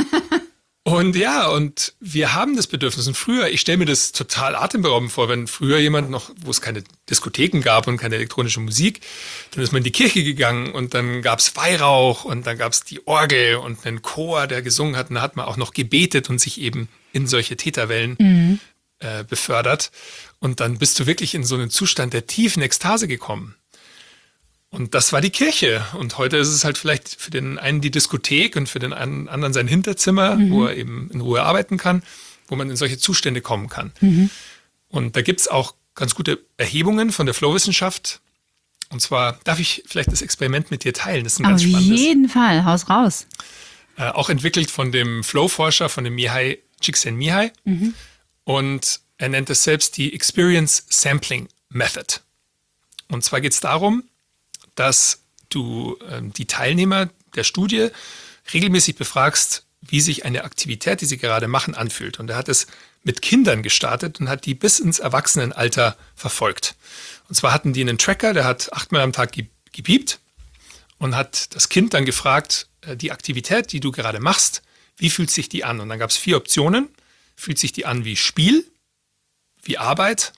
Und und wir haben das Bedürfnis. Und früher, ich stelle mir das total atemberaubend vor, wenn früher jemand noch, wo es keine Diskotheken gab und keine elektronische Musik, dann ist man in die Kirche gegangen und dann gab es Weihrauch und dann gab es die Orgel und einen Chor, der gesungen hat. Und da hat man auch noch gebetet und sich eben in solche Theta-Wellen befördert. Und dann bist du wirklich in so einen Zustand der tiefen Ekstase gekommen. Und das war die Kirche. Und heute ist es halt vielleicht für den einen die Diskothek und für den anderen sein Hinterzimmer, wo er eben in Ruhe arbeiten kann, wo man in solche Zustände kommen kann. Und da gibt es auch ganz gute Erhebungen von der Flow-Wissenschaft. Und zwar darf ich vielleicht das Experiment mit dir teilen. Das ist ein ganz spannendes. Auf jeden Fall, haus raus. Auch entwickelt von dem Flow-Forscher, von dem Mihai Csikszentmihalyi. Und er nennt es selbst die Experience Sampling Method. Und zwar geht es darum, dass du die Teilnehmer der Studie regelmäßig befragst, wie sich eine Aktivität, die sie gerade machen, anfühlt. Und er hat es mit Kindern gestartet und hat die bis ins Erwachsenenalter verfolgt. Und zwar hatten die einen Tracker, der hat 8-mal am Tag gepiept und hat das Kind dann gefragt, die Aktivität, die du gerade machst, wie fühlt sich die an? Und dann gab es 4 Optionen. Fühlt sich die an wie Spiel, wie Arbeit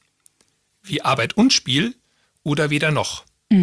und Spiel oder weder noch?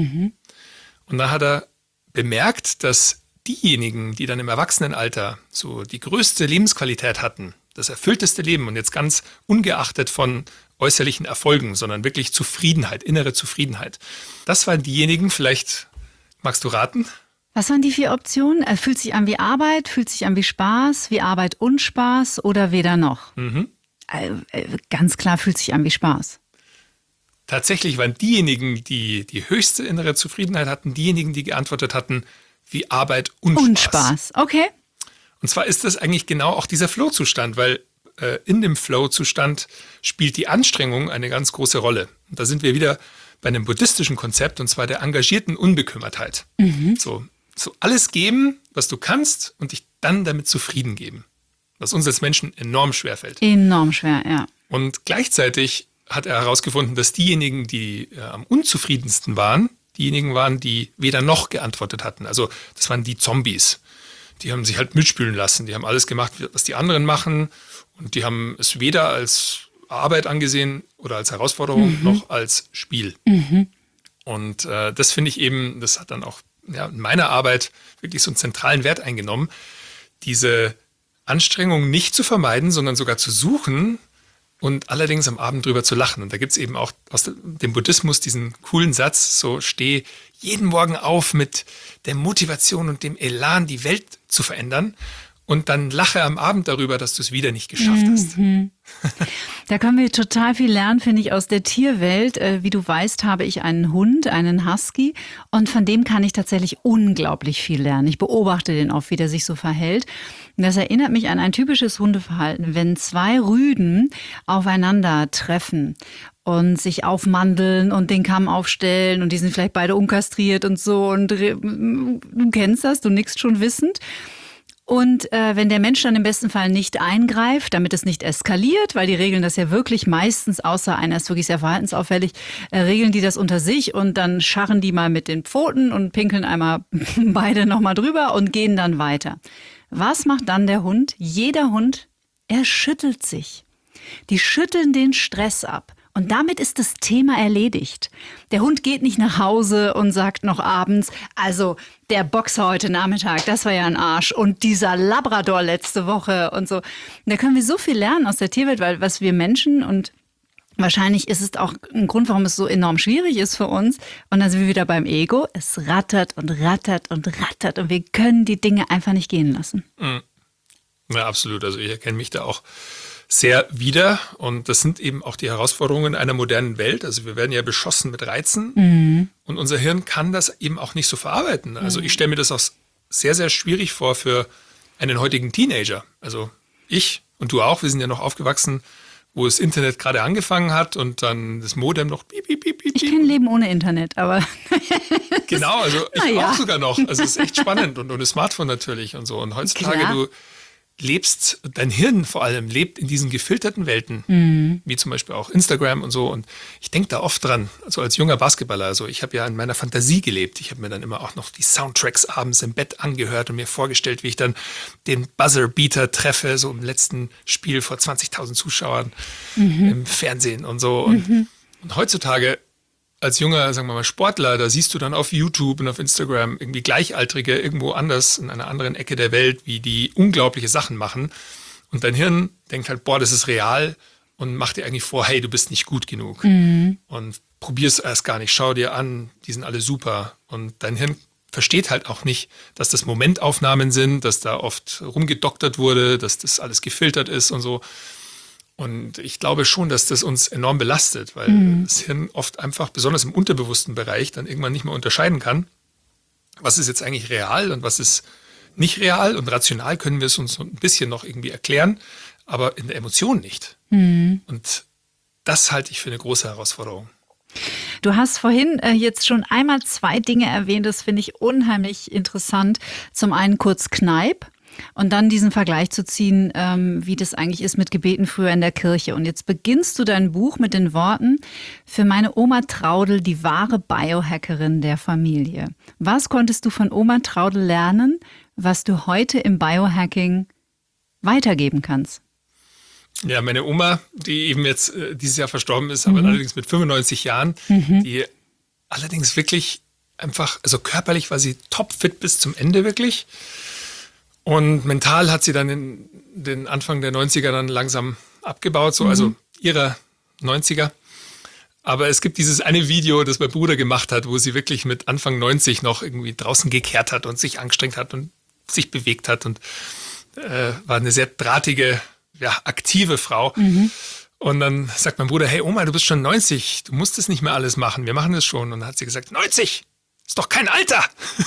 Und dann hat er bemerkt, dass diejenigen, die dann im Erwachsenenalter so die größte Lebensqualität hatten, das erfüllteste Leben und jetzt ganz ungeachtet von äußerlichen Erfolgen, sondern wirklich Zufriedenheit, innere Zufriedenheit. Das waren diejenigen, vielleicht magst du raten? Was waren die 4 Optionen? Fühlt sich an wie Arbeit, fühlt sich an wie Spaß, wie Arbeit und Spaß oder weder noch? Ganz klar fühlt sich an wie Spaß. tatsächlich waren diejenigen, die die höchste innere Zufriedenheit hatten, diejenigen, die geantwortet hatten, wie Arbeit und Spaß. Okay. Und zwar ist das eigentlich genau auch dieser Flow-Zustand, weil in dem Flow-Zustand spielt die Anstrengung eine ganz große Rolle. Und da sind wir wieder bei einem buddhistischen Konzept, und zwar der engagierten Unbekümmertheit. So alles geben, was du kannst, und dich dann damit zufrieden geben. Was uns als Menschen enorm schwer fällt. Enorm schwer, ja. Und gleichzeitig hat er herausgefunden, dass diejenigen, die am unzufriedensten waren, diejenigen waren, die weder noch geantwortet hatten. Also das waren die Zombies. Die haben sich halt mitspülen lassen. Die haben alles gemacht, was die anderen machen. Und die haben es weder als Arbeit angesehen oder als Herausforderung noch als Spiel. Und das finde ich eben, das hat dann auch in meiner Arbeit wirklich so einen zentralen Wert eingenommen, diese Anstrengung nicht zu vermeiden, sondern sogar zu suchen und allerdings am Abend drüber zu lachen. Und da gibt es eben auch aus dem Buddhismus diesen coolen Satz, so steh jeden Morgen auf mit der Motivation und dem Elan, die Welt zu verändern. Und dann lache am Abend darüber, dass du es wieder nicht geschafft hast. Da können wir total viel lernen, finde ich, aus der Tierwelt. Wie du weißt, habe ich einen Hund, einen Husky. Und von dem kann ich tatsächlich unglaublich viel lernen. Ich beobachte den oft, wie der sich so verhält. Und das erinnert mich an ein typisches Hundeverhalten. Wenn zwei Rüden aufeinandertreffen und sich aufmandeln und den Kamm aufstellen und die sind vielleicht beide unkastriert und so. Und du kennst das, du nickst schon wissend. Und wenn der Mensch dann im besten Fall nicht eingreift, damit es nicht eskaliert, weil die regeln das ja wirklich meistens, außer einer ist wirklich sehr verhaltensauffällig, regeln die das unter sich und dann scharren die mal mit den Pfoten und pinkeln einmal beide nochmal drüber und gehen dann weiter. Was macht dann der Hund? Jeder Hund, er schüttelt sich. Die schütteln den Stress ab. Und damit ist das Thema erledigt. Der Hund geht nicht nach Hause und sagt noch abends, also der Boxer heute Nachmittag, das war ja ein Arsch. Und dieser Labrador letzte Woche und so. Und da können wir so viel lernen aus der Tierwelt, weil was wir Menschen, und wahrscheinlich ist es auch ein Grund, warum es so enorm schwierig ist für uns. Und dann sind wir wieder beim Ego. Es rattert und rattert und rattert und wir können die Dinge einfach nicht gehen lassen. Ja, absolut. Also ich erkenne mich da auch sehr wieder, und das sind eben auch die Herausforderungen einer modernen Welt. Also wir werden ja beschossen mit Reizen und unser Hirn kann das eben auch nicht so verarbeiten. Also ich stelle mir das auch sehr, sehr schwierig vor für einen heutigen Teenager. Also ich und du auch, wir sind ja noch aufgewachsen, wo das Internet gerade angefangen hat und dann das Modem noch piep, piep, piep, piep. Ich kenne Leben ohne Internet, aber... Genau, also ich auch sogar noch. Also es ist echt spannend und das Smartphone natürlich und so. Und heutzutage, du lebst, dein Hirn vor allem lebt in diesen gefilterten Welten, wie zum Beispiel auch Instagram und so. Und ich denke da oft dran, also als junger Basketballer, also ich habe ja in meiner Fantasie gelebt. Ich habe mir dann immer auch noch die Soundtracks abends im Bett angehört und mir vorgestellt, wie ich dann den Buzzer-Beater treffe, so im letzten Spiel vor 20.000 Zuschauern im Fernsehen und so. Und heutzutage als junger, sagen wir mal, Sportler, da siehst du dann auf YouTube und auf Instagram irgendwie Gleichaltrige irgendwo anders in einer anderen Ecke der Welt, wie die unglaubliche Sachen machen. Und dein Hirn denkt halt, boah, das ist real, und macht dir eigentlich vor, hey, du bist nicht gut genug. Und probier's erst gar nicht, schau dir an, die sind alle super. Und dein Hirn versteht halt auch nicht, dass das Momentaufnahmen sind, dass da oft rumgedoktert wurde, dass das alles gefiltert ist und so. Und ich glaube schon, dass das uns enorm belastet, weil das Hirn oft einfach, besonders im unterbewussten Bereich, dann irgendwann nicht mehr unterscheiden kann, was ist jetzt eigentlich real und was ist nicht real. Und rational können wir es uns ein bisschen noch irgendwie erklären, aber in der Emotion nicht. Und das halte ich für eine große Herausforderung. Du hast vorhin jetzt schon einmal 2 Dinge erwähnt, das finde ich unheimlich interessant. Zum einen kurz Kneipp. Und dann diesen Vergleich zu ziehen, wie das eigentlich ist mit Gebeten früher in der Kirche. Und jetzt beginnst du dein Buch mit den Worten: Für meine Oma Traudel, die wahre Biohackerin der Familie. Was konntest du von Oma Traudel lernen, was du heute im Biohacking weitergeben kannst? Ja, meine Oma, die eben jetzt dieses Jahr verstorben ist, aber allerdings mit 95 Jahren, die allerdings wirklich einfach, also körperlich war sie topfit bis zum Ende wirklich. Und mental hat sie dann in den Anfang der 90er dann langsam abgebaut, so, also ihrer 90er. Aber es gibt dieses eine Video, das mein Bruder gemacht hat, wo sie wirklich mit Anfang 90 noch irgendwie draußen gekehrt hat und sich angestrengt hat und sich bewegt hat und war eine sehr drahtige, ja, aktive Frau. Und dann sagt mein Bruder, hey Oma, du bist schon 90, du musst das nicht mehr alles machen, wir machen das schon. Und dann hat sie gesagt, 90, ist doch kein Alter.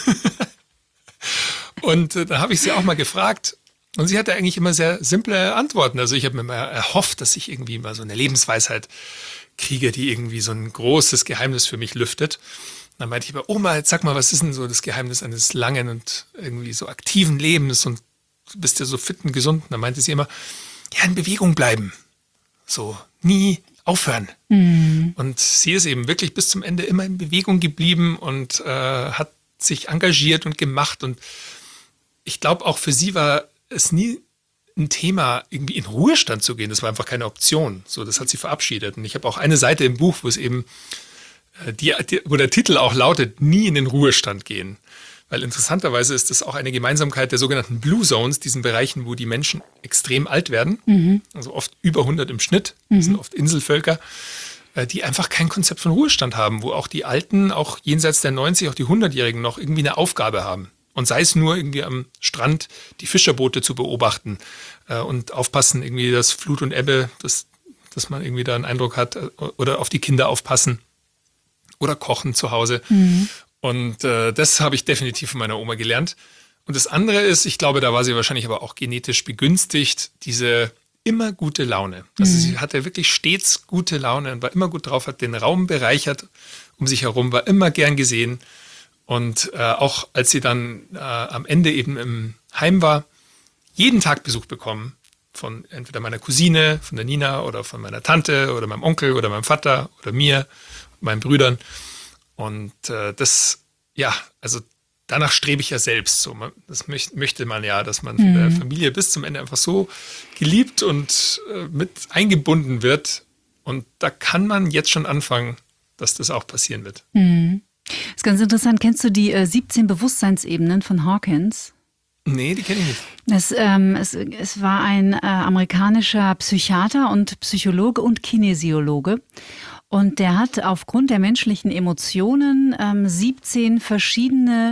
Und da habe ich sie auch mal gefragt und sie hatte eigentlich immer sehr simple Antworten. Also ich habe mir mal erhofft, dass ich irgendwie mal so eine Lebensweisheit kriege, die irgendwie so ein großes Geheimnis für mich lüftet. Dann meinte ich aber, Oma, jetzt sag mal, was ist denn so das Geheimnis eines langen und irgendwie so aktiven Lebens und du bist ja so fit und gesund. Und dann meinte sie immer, ja, in Bewegung bleiben. So, nie aufhören. Und sie ist eben wirklich bis zum Ende immer in Bewegung geblieben und hat sich engagiert und gemacht. Und ich glaube, auch für sie war es nie ein Thema, irgendwie in Ruhestand zu gehen. Das war einfach keine Option. So, das hat sie verabschiedet. Und ich habe auch eine Seite im Buch, wo es eben wo der Titel auch lautet, nie in den Ruhestand gehen. Weil interessanterweise ist das auch eine Gemeinsamkeit der sogenannten Blue Zones, diesen Bereichen, wo die Menschen extrem alt werden, also oft über 100 im Schnitt, das sind oft Inselvölker, die einfach kein Konzept von Ruhestand haben, wo auch die Alten, auch jenseits der 90, auch die 100-Jährigen noch irgendwie eine Aufgabe haben. Und sei es nur irgendwie am Strand die Fischerboote zu beobachten und aufpassen, irgendwie das Flut und Ebbe, dass man irgendwie da einen Eindruck hat, oder auf die Kinder aufpassen. Oder kochen zu Hause. Und das habe ich definitiv von meiner Oma gelernt. Und das andere ist, ich glaube, da war sie wahrscheinlich aber auch genetisch begünstigt, diese immer gute Laune. Also sie hatte wirklich stets gute Laune und war immer gut drauf, hat den Raum bereichert um sich herum, war immer gern gesehen. Und auch als sie dann am Ende eben im Heim war, jeden Tag Besuch bekommen von entweder meiner Cousine, von der Nina oder von meiner Tante oder meinem Onkel oder meinem Vater oder mir, meinen Brüdern. Und also danach strebe ich ja selbst. So, das möchte man ja, dass man von der Familie bis zum Ende einfach so geliebt und mit eingebunden wird. Und da kann man jetzt schon anfangen, dass das auch passieren wird. Das ist ganz interessant. Kennst du die 17 Bewusstseinsebenen von Hawkins? Nee, die kenne ich nicht. Es war ein amerikanischer Psychiater und Psychologe und Kinesiologe. Und der hat aufgrund der menschlichen Emotionen 17 verschiedene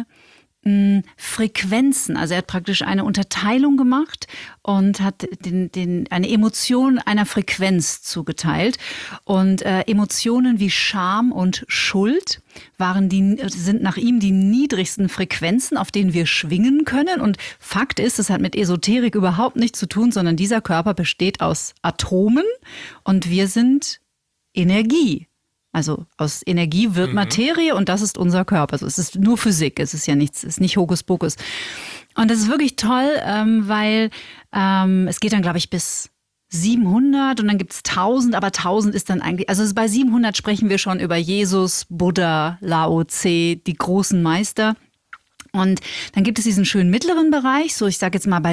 Frequenzen. Also er hat praktisch eine Unterteilung gemacht und hat eine Emotion einer Frequenz zugeteilt. Und Emotionen wie Scham und Schuld sind nach ihm die niedrigsten Frequenzen, auf denen wir schwingen können. Und Fakt ist, es hat mit Esoterik überhaupt nichts zu tun, sondern dieser Körper besteht aus Atomen und wir sind Energie. Also aus Energie wird Materie und das ist unser Körper. Also es ist nur Physik, es ist ja nichts, es ist nicht Hokuspokus. Und das ist wirklich toll, weil es geht dann, glaube ich, bis 700 und dann gibt es 1000, aber 1000 ist dann eigentlich, also bei 700 sprechen wir schon über Jesus, Buddha, Lao Tse, die großen Meister. Und dann gibt es diesen schönen mittleren Bereich, so ich sage jetzt mal bei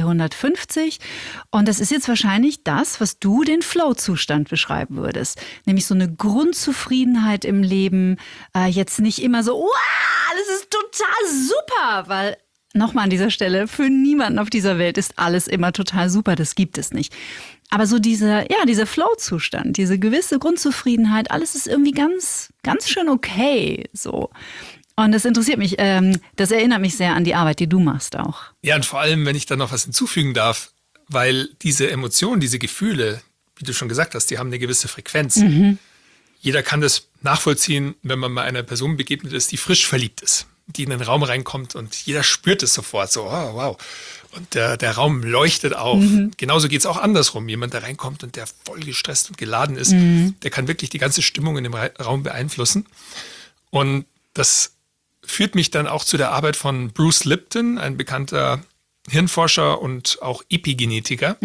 350. Und das ist jetzt wahrscheinlich das, was du den Flow-Zustand beschreiben würdest. Nämlich so eine Grundzufriedenheit im Leben. Jetzt nicht immer so, wow, das ist total super. Weil, nochmal an dieser Stelle, für niemanden auf dieser Welt ist alles immer total super. Das gibt es nicht. Aber so dieser Flow-Zustand, diese gewisse Grundzufriedenheit, alles ist irgendwie ganz, ganz schön okay, so. Und das interessiert mich, das erinnert mich sehr an die Arbeit, die du machst auch. Ja, und vor allem, wenn ich da noch was hinzufügen darf, weil diese Emotionen, diese Gefühle, wie du schon gesagt hast, die haben eine gewisse Frequenz. Jeder kann das nachvollziehen, wenn man mal einer Person begegnet ist, die frisch verliebt ist, die in den Raum reinkommt und jeder spürt es sofort so, oh, wow. Und der Raum leuchtet auf. Genauso geht es auch andersrum. Jemand, der reinkommt und der voll gestresst und geladen ist, der kann wirklich die ganze Stimmung in dem Raum beeinflussen. Und das führt mich dann auch zu der Arbeit von Bruce Lipton, ein bekannter Hirnforscher und auch Epigenetiker,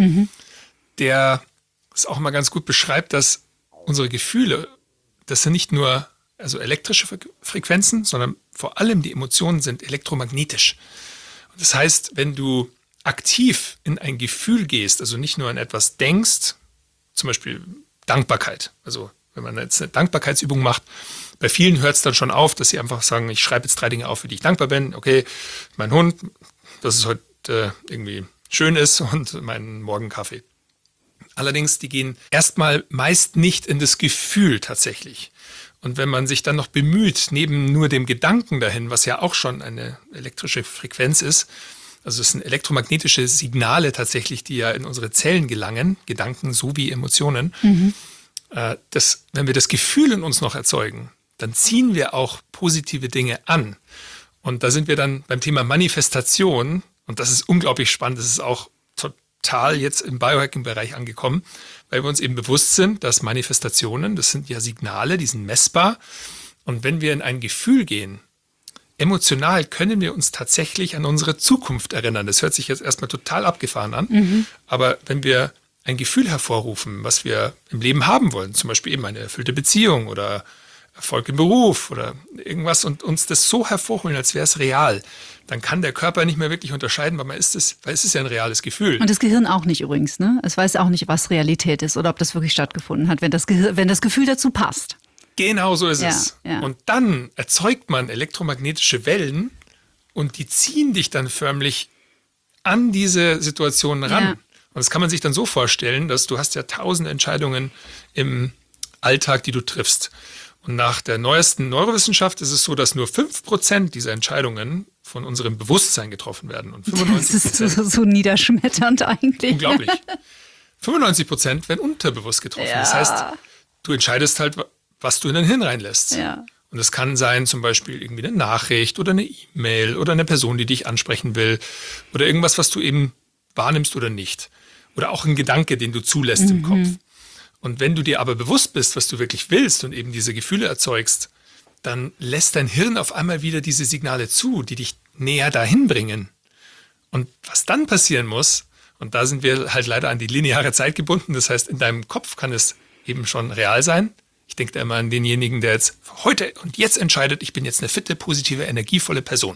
der es auch mal ganz gut beschreibt, dass unsere Gefühle, das sind nicht nur also elektrische Frequenzen, sondern vor allem die Emotionen sind elektromagnetisch. Das heißt, wenn du aktiv in ein Gefühl gehst, also nicht nur an etwas denkst, zum Beispiel Dankbarkeit, also wenn man jetzt eine Dankbarkeitsübung macht, bei vielen hört es dann schon auf, dass sie einfach sagen, ich schreibe jetzt 3 Dinge auf, für die ich dankbar bin. Okay, mein Hund, dass es heute irgendwie schön ist und meinen Morgenkaffee. Allerdings, die gehen erstmal meist nicht in das Gefühl tatsächlich. Und wenn man sich dann noch bemüht, neben nur dem Gedanken dahin, was ja auch schon eine elektrische Frequenz ist, Also es sind elektromagnetische Signale tatsächlich, die ja in unsere Zellen gelangen, Gedanken sowie Emotionen. Wenn wir das Gefühl in uns noch erzeugen, dann ziehen wir auch positive Dinge an. Und da sind wir dann beim Thema Manifestation. Und das ist unglaublich spannend. Das ist auch total jetzt im Biohacking-Bereich angekommen, weil wir uns eben bewusst sind, dass Manifestationen, das sind ja Signale, die sind messbar. Und wenn wir in ein Gefühl gehen, emotional können wir uns tatsächlich an unsere Zukunft erinnern. Das hört sich jetzt erstmal total abgefahren an. Aber wenn wir ein Gefühl hervorrufen, was wir im Leben haben wollen, zum Beispiel eben eine erfüllte Beziehung oder Erfolg im Beruf oder irgendwas und uns das so hervorholen, als wäre es real, dann kann der Körper nicht mehr wirklich unterscheiden, weil es ist ja ein reales Gefühl. Und das Gehirn auch nicht übrigens, ne? Es weiß auch nicht, was Realität ist oder ob das wirklich stattgefunden hat, wenn das Gefühl dazu passt. Genau so ist es. Ja. Und dann erzeugt man elektromagnetische Wellen und die ziehen dich dann förmlich an diese Situationen ran. Ja. Und das kann man sich dann so vorstellen, dass du hast ja 1000 Entscheidungen im Alltag, die du triffst. Und nach der neuesten Neurowissenschaft ist es so, dass nur 5% dieser Entscheidungen von unserem Bewusstsein getroffen werden. Und 95%, das ist so niederschmetternd eigentlich. unglaublich. 95% werden unterbewusst getroffen. Ja. Das heißt, du entscheidest halt, was du in dein Hirn reinlässt. Ja. Und es kann sein, zum Beispiel irgendwie eine Nachricht oder eine E-Mail oder eine Person, die dich ansprechen will oder irgendwas, was du eben wahrnimmst oder nicht. Oder auch ein Gedanke, den du zulässt im Kopf. Und wenn du dir aber bewusst bist, was du wirklich willst und eben diese Gefühle erzeugst, dann lässt dein Hirn auf einmal wieder diese Signale zu, die dich näher dahin bringen. Und was dann passieren muss, und da sind wir halt leider an die lineare Zeit gebunden, das heißt, in deinem Kopf kann es eben schon real sein. Ich denke da immer an denjenigen, der jetzt heute und jetzt entscheidet, ich bin jetzt eine fitte, positive, energievolle Person.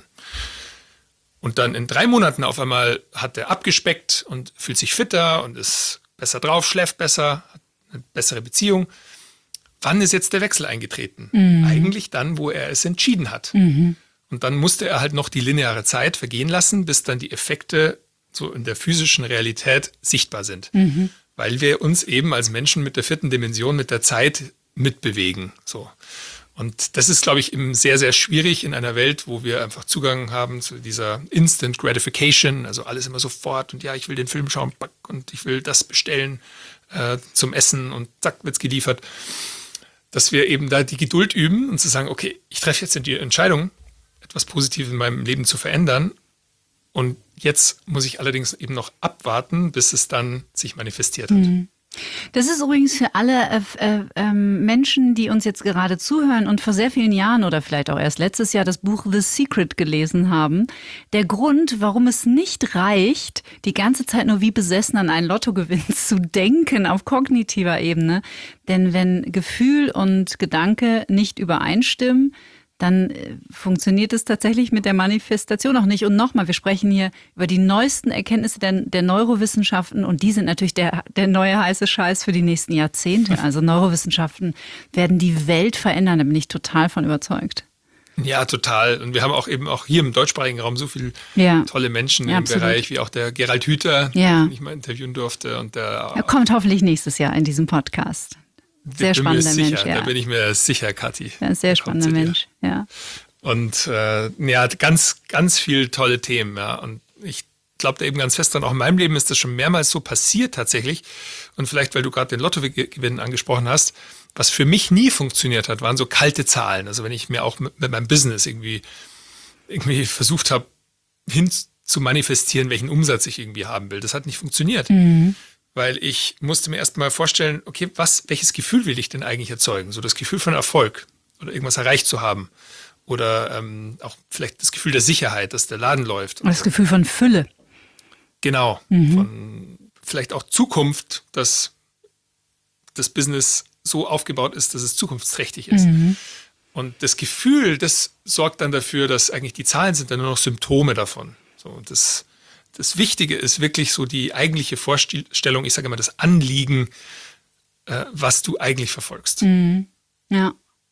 Und dann in 3 Monaten auf einmal hat er abgespeckt und fühlt sich fitter und ist besser drauf, schläft besser, hat eine bessere Beziehung. Wann ist jetzt der Wechsel eingetreten? Eigentlich dann, wo er es entschieden hat. Und dann musste er halt noch die lineare Zeit vergehen lassen, bis dann die Effekte so in der physischen Realität sichtbar sind. Weil wir uns eben als Menschen mit der 4. Dimension, mit der Zeit mitbewegen. So. Und das ist, glaube ich, eben sehr, sehr schwierig in einer Welt, wo wir einfach Zugang haben zu dieser Instant Gratification, also alles immer sofort und ja, ich will den Film schauen und ich will das bestellen zum Essen und zack, wird's geliefert. Dass wir eben da die Geduld üben und zu sagen, okay, ich treffe jetzt die Entscheidung, etwas Positives in meinem Leben zu verändern und jetzt muss ich allerdings eben noch abwarten, bis es dann sich manifestiert hat. Das ist übrigens für alle Menschen, die uns jetzt gerade zuhören und vor sehr vielen Jahren oder vielleicht auch erst letztes Jahr das Buch The Secret gelesen haben, der Grund, warum es nicht reicht, die ganze Zeit nur wie besessen an einen Lottogewinn zu denken auf kognitiver Ebene. Denn wenn Gefühl und Gedanke nicht übereinstimmen, dann funktioniert es tatsächlich mit der Manifestation auch nicht. Und nochmal, wir sprechen hier über die neuesten Erkenntnisse der Neurowissenschaften und die sind natürlich der neue heiße Scheiß für die nächsten Jahrzehnte. Also Neurowissenschaften werden die Welt verändern, da bin ich total von überzeugt. Ja, total. Und wir haben auch eben auch hier im deutschsprachigen Raum so viele tolle Menschen im absolut. Bereich, wie auch der Gerald Hüther, den ich mal interviewen durfte. Und er kommt hoffentlich nächstes Jahr in diesem Podcast. Sehr spannender Mensch, ja. Da bin ich mir sicher, Kathi. Ja, sehr spannender Mensch, ja. Und ganz, ganz viele tolle Themen, ja. Und ich glaube da eben ganz fest dran, auch in meinem Leben ist das schon mehrmals so passiert tatsächlich. Und vielleicht, weil du gerade den Lottogewinn angesprochen hast, was für mich nie funktioniert hat, waren so kalte Zahlen. Also wenn ich mir auch mit meinem Business irgendwie versucht habe, hin zu manifestieren, welchen Umsatz ich irgendwie haben will. Das hat nicht funktioniert. Weil ich musste mir erst mal vorstellen, okay, welches Gefühl will ich denn eigentlich erzeugen? So das Gefühl von Erfolg oder irgendwas erreicht zu haben. Oder auch vielleicht das Gefühl der Sicherheit, dass der Laden läuft. Und das Gefühl von Fülle. Genau. Von vielleicht auch Zukunft, dass das Business so aufgebaut ist, dass es zukunftsträchtig ist. Und das Gefühl, das sorgt dann dafür, dass eigentlich die Zahlen sind dann nur noch Symptome davon. So, und das Wichtige ist wirklich so die eigentliche Vorstellung, ich sage immer das Anliegen, was du eigentlich verfolgst. Ja.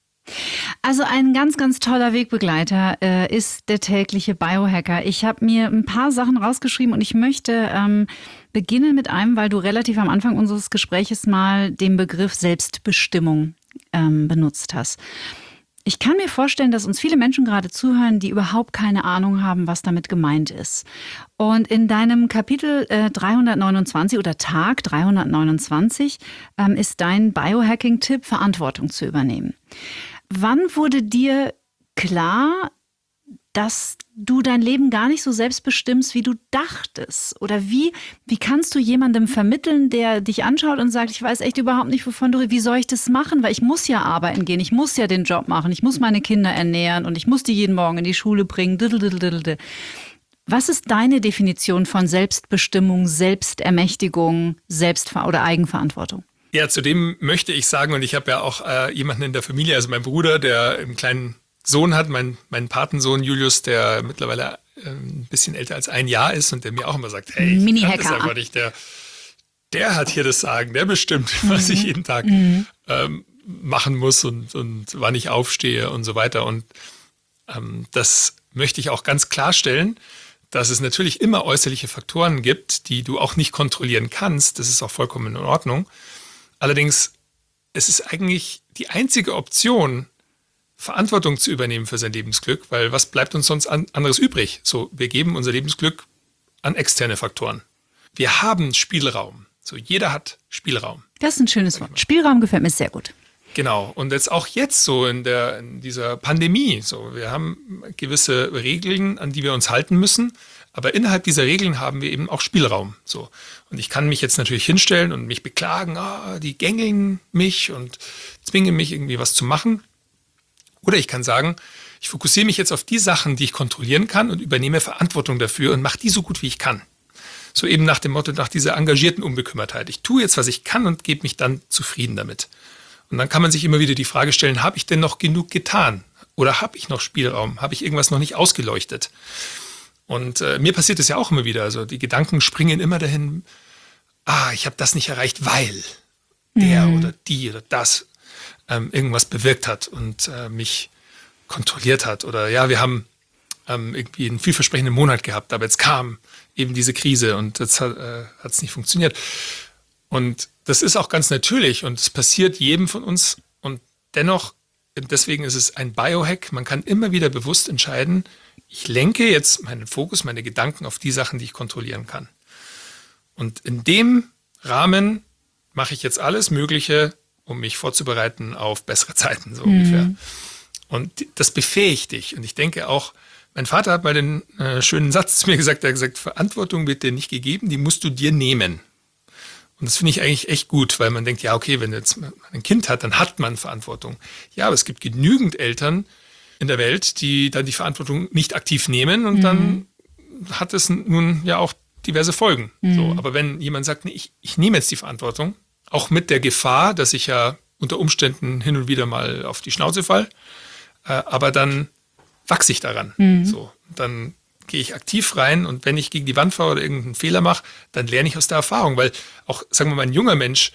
Also ein ganz, ganz toller Wegbegleiter ist der tägliche Biohacker. Ich habe mir ein paar Sachen rausgeschrieben und ich möchte beginnen mit einem, weil du relativ am Anfang unseres Gespräches mal den Begriff Selbstbestimmung benutzt hast. Ich kann mir vorstellen, dass uns viele Menschen gerade zuhören, die überhaupt keine Ahnung haben, was damit gemeint ist. Und in deinem Kapitel 329 oder Tag 329 ist dein Biohacking-Tipp, Verantwortung zu übernehmen. Wann wurde dir klar, dass du dein Leben gar nicht so selbst bestimmst, wie du dachtest? Oder wie kannst du jemandem vermitteln, der dich anschaut und sagt, ich weiß echt überhaupt nicht, wie soll ich das machen? Weil ich muss ja arbeiten gehen, ich muss ja den Job machen, ich muss meine Kinder ernähren und ich muss die jeden Morgen in die Schule bringen. Was ist deine Definition von Selbstbestimmung, Selbstermächtigung, oder Eigenverantwortung? Ja, zudem möchte ich sagen, und ich habe ja auch jemanden in der Familie, also mein Bruder, der einen kleinen Sohn hat, mein Patensohn Julius, der mittlerweile ein bisschen älter als 1 Jahr ist und der mir auch immer sagt, hey, ich kann das einfach nicht, der hat hier das Sagen, der bestimmt, was ich jeden Tag machen muss und wann ich aufstehe und so weiter. Und das möchte ich auch ganz klarstellen, dass es natürlich immer äußerliche Faktoren gibt, die du auch nicht kontrollieren kannst. Das ist auch vollkommen in Ordnung. Allerdings, es ist eigentlich die einzige Option, Verantwortung zu übernehmen für sein Lebensglück, weil was bleibt uns sonst anderes übrig? So, wir geben unser Lebensglück an externe Faktoren. Wir haben Spielraum. So, jeder hat Spielraum. Das ist ein schönes Wort. Spielraum gefällt mir sehr gut. Genau. Und jetzt so in dieser Pandemie, so, wir haben gewisse Regeln, an die wir uns halten müssen. Aber innerhalb dieser Regeln haben wir eben auch Spielraum. So. Und ich kann mich jetzt natürlich hinstellen und mich beklagen, die gängeln mich und zwingen mich irgendwie was zu machen. Oder ich kann sagen, ich fokussiere mich jetzt auf die Sachen, die ich kontrollieren kann und übernehme Verantwortung dafür und mache die so gut, wie ich kann. So eben nach dem Motto, nach dieser engagierten Unbekümmertheit. Ich tue jetzt, was ich kann und gebe mich dann zufrieden damit. Und dann kann man sich immer wieder die Frage stellen, habe ich denn noch genug getan? Oder habe ich noch Spielraum? Habe ich irgendwas noch nicht ausgeleuchtet? Und mir passiert es ja auch immer wieder. Also die Gedanken springen immer dahin, ich habe das nicht erreicht, weil der oder die oder das irgendwas bewirkt hat und mich kontrolliert hat. Oder ja, wir haben irgendwie einen vielversprechenden Monat gehabt, aber jetzt kam eben diese Krise und jetzt hat es nicht funktioniert. Und das ist auch ganz natürlich und es passiert jedem von uns. Und dennoch, deswegen ist es ein Biohack, man kann immer wieder bewusst entscheiden, ich lenke jetzt meinen Fokus, meine Gedanken auf die Sachen, die ich kontrollieren kann. Und in dem Rahmen mache ich jetzt alles Mögliche, um mich vorzubereiten auf bessere Zeiten, so ungefähr. Und das befähigt dich. Und ich denke auch, mein Vater hat mal den schönen Satz zu mir gesagt, er hat gesagt, Verantwortung wird dir nicht gegeben, die musst du dir nehmen. Und das finde ich eigentlich echt gut, weil man denkt, ja okay, wenn jetzt man ein Kind hat, dann hat man Verantwortung. Ja, aber es gibt genügend Eltern in der Welt, die dann die Verantwortung nicht aktiv nehmen und dann hat es nun ja auch diverse Folgen. So, aber wenn jemand sagt, nee, ich nehme jetzt die Verantwortung, auch mit der Gefahr, dass ich ja unter Umständen hin und wieder mal auf die Schnauze falle, aber dann wachse ich daran. So, dann gehe ich aktiv rein und wenn ich gegen die Wand fahre oder irgendeinen Fehler mache, dann lerne ich aus der Erfahrung, weil auch, sagen wir mal, ein junger Mensch,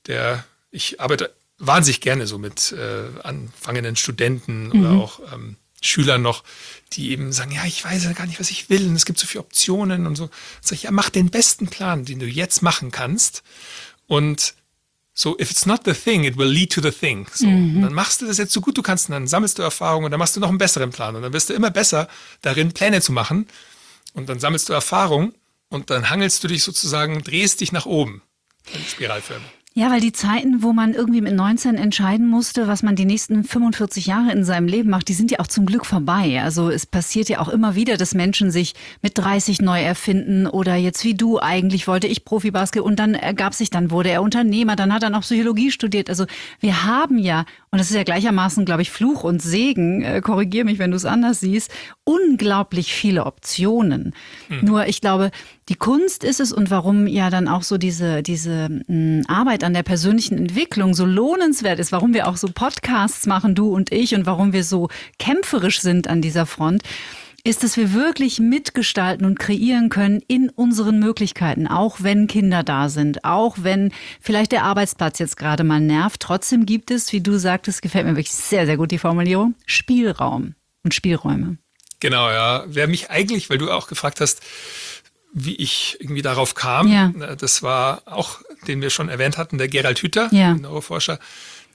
ich arbeite wahnsinnig gerne so mit anfangenden Studenten oder auch Schülern noch, die eben sagen, ja, ich weiß ja gar nicht, was ich will und es gibt so viele Optionen und so. Sag ich, ja, mach den besten Plan, den du jetzt machen kannst und so, if it's not the thing, it will lead to the thing. So, und dann machst du das jetzt so gut du kannst und dann sammelst du Erfahrung und dann machst du noch einen besseren Plan und dann wirst du immer besser darin, Pläne zu machen und dann sammelst du Erfahrung und dann hangelst du dich sozusagen, drehst dich nach oben in Spiralförmig. Ja, weil die Zeiten, wo man irgendwie mit 19 entscheiden musste, was man die nächsten 45 Jahre in seinem Leben macht, die sind ja auch zum Glück vorbei. Also es passiert ja auch immer wieder, dass Menschen sich mit 30 neu erfinden oder jetzt wie du, eigentlich wollte ich Profibasketball und dann wurde er Unternehmer, dann hat er noch Psychologie studiert. Also wir haben ja, und das ist ja gleichermaßen, glaube ich, Fluch und Segen, korrigier mich, wenn du es anders siehst, unglaublich viele Optionen. Nur ich glaube, die Kunst ist es und warum ja dann auch so diese Arbeit an der persönlichen Entwicklung so lohnenswert ist, warum wir auch so Podcasts machen, du und ich, und warum wir so kämpferisch sind an dieser Front, ist, dass wir wirklich mitgestalten und kreieren können in unseren Möglichkeiten, auch wenn Kinder da sind, auch wenn vielleicht der Arbeitsplatz jetzt gerade mal nervt. Trotzdem gibt es, wie du sagtest, gefällt mir wirklich sehr, sehr gut die Formulierung, Spielraum und Spielräume. Genau, ja. Wer mich eigentlich, weil du auch gefragt hast, wie ich irgendwie darauf kam, das war auch, den wir schon erwähnt hatten, der Gerald Hüther, Neuroforscher,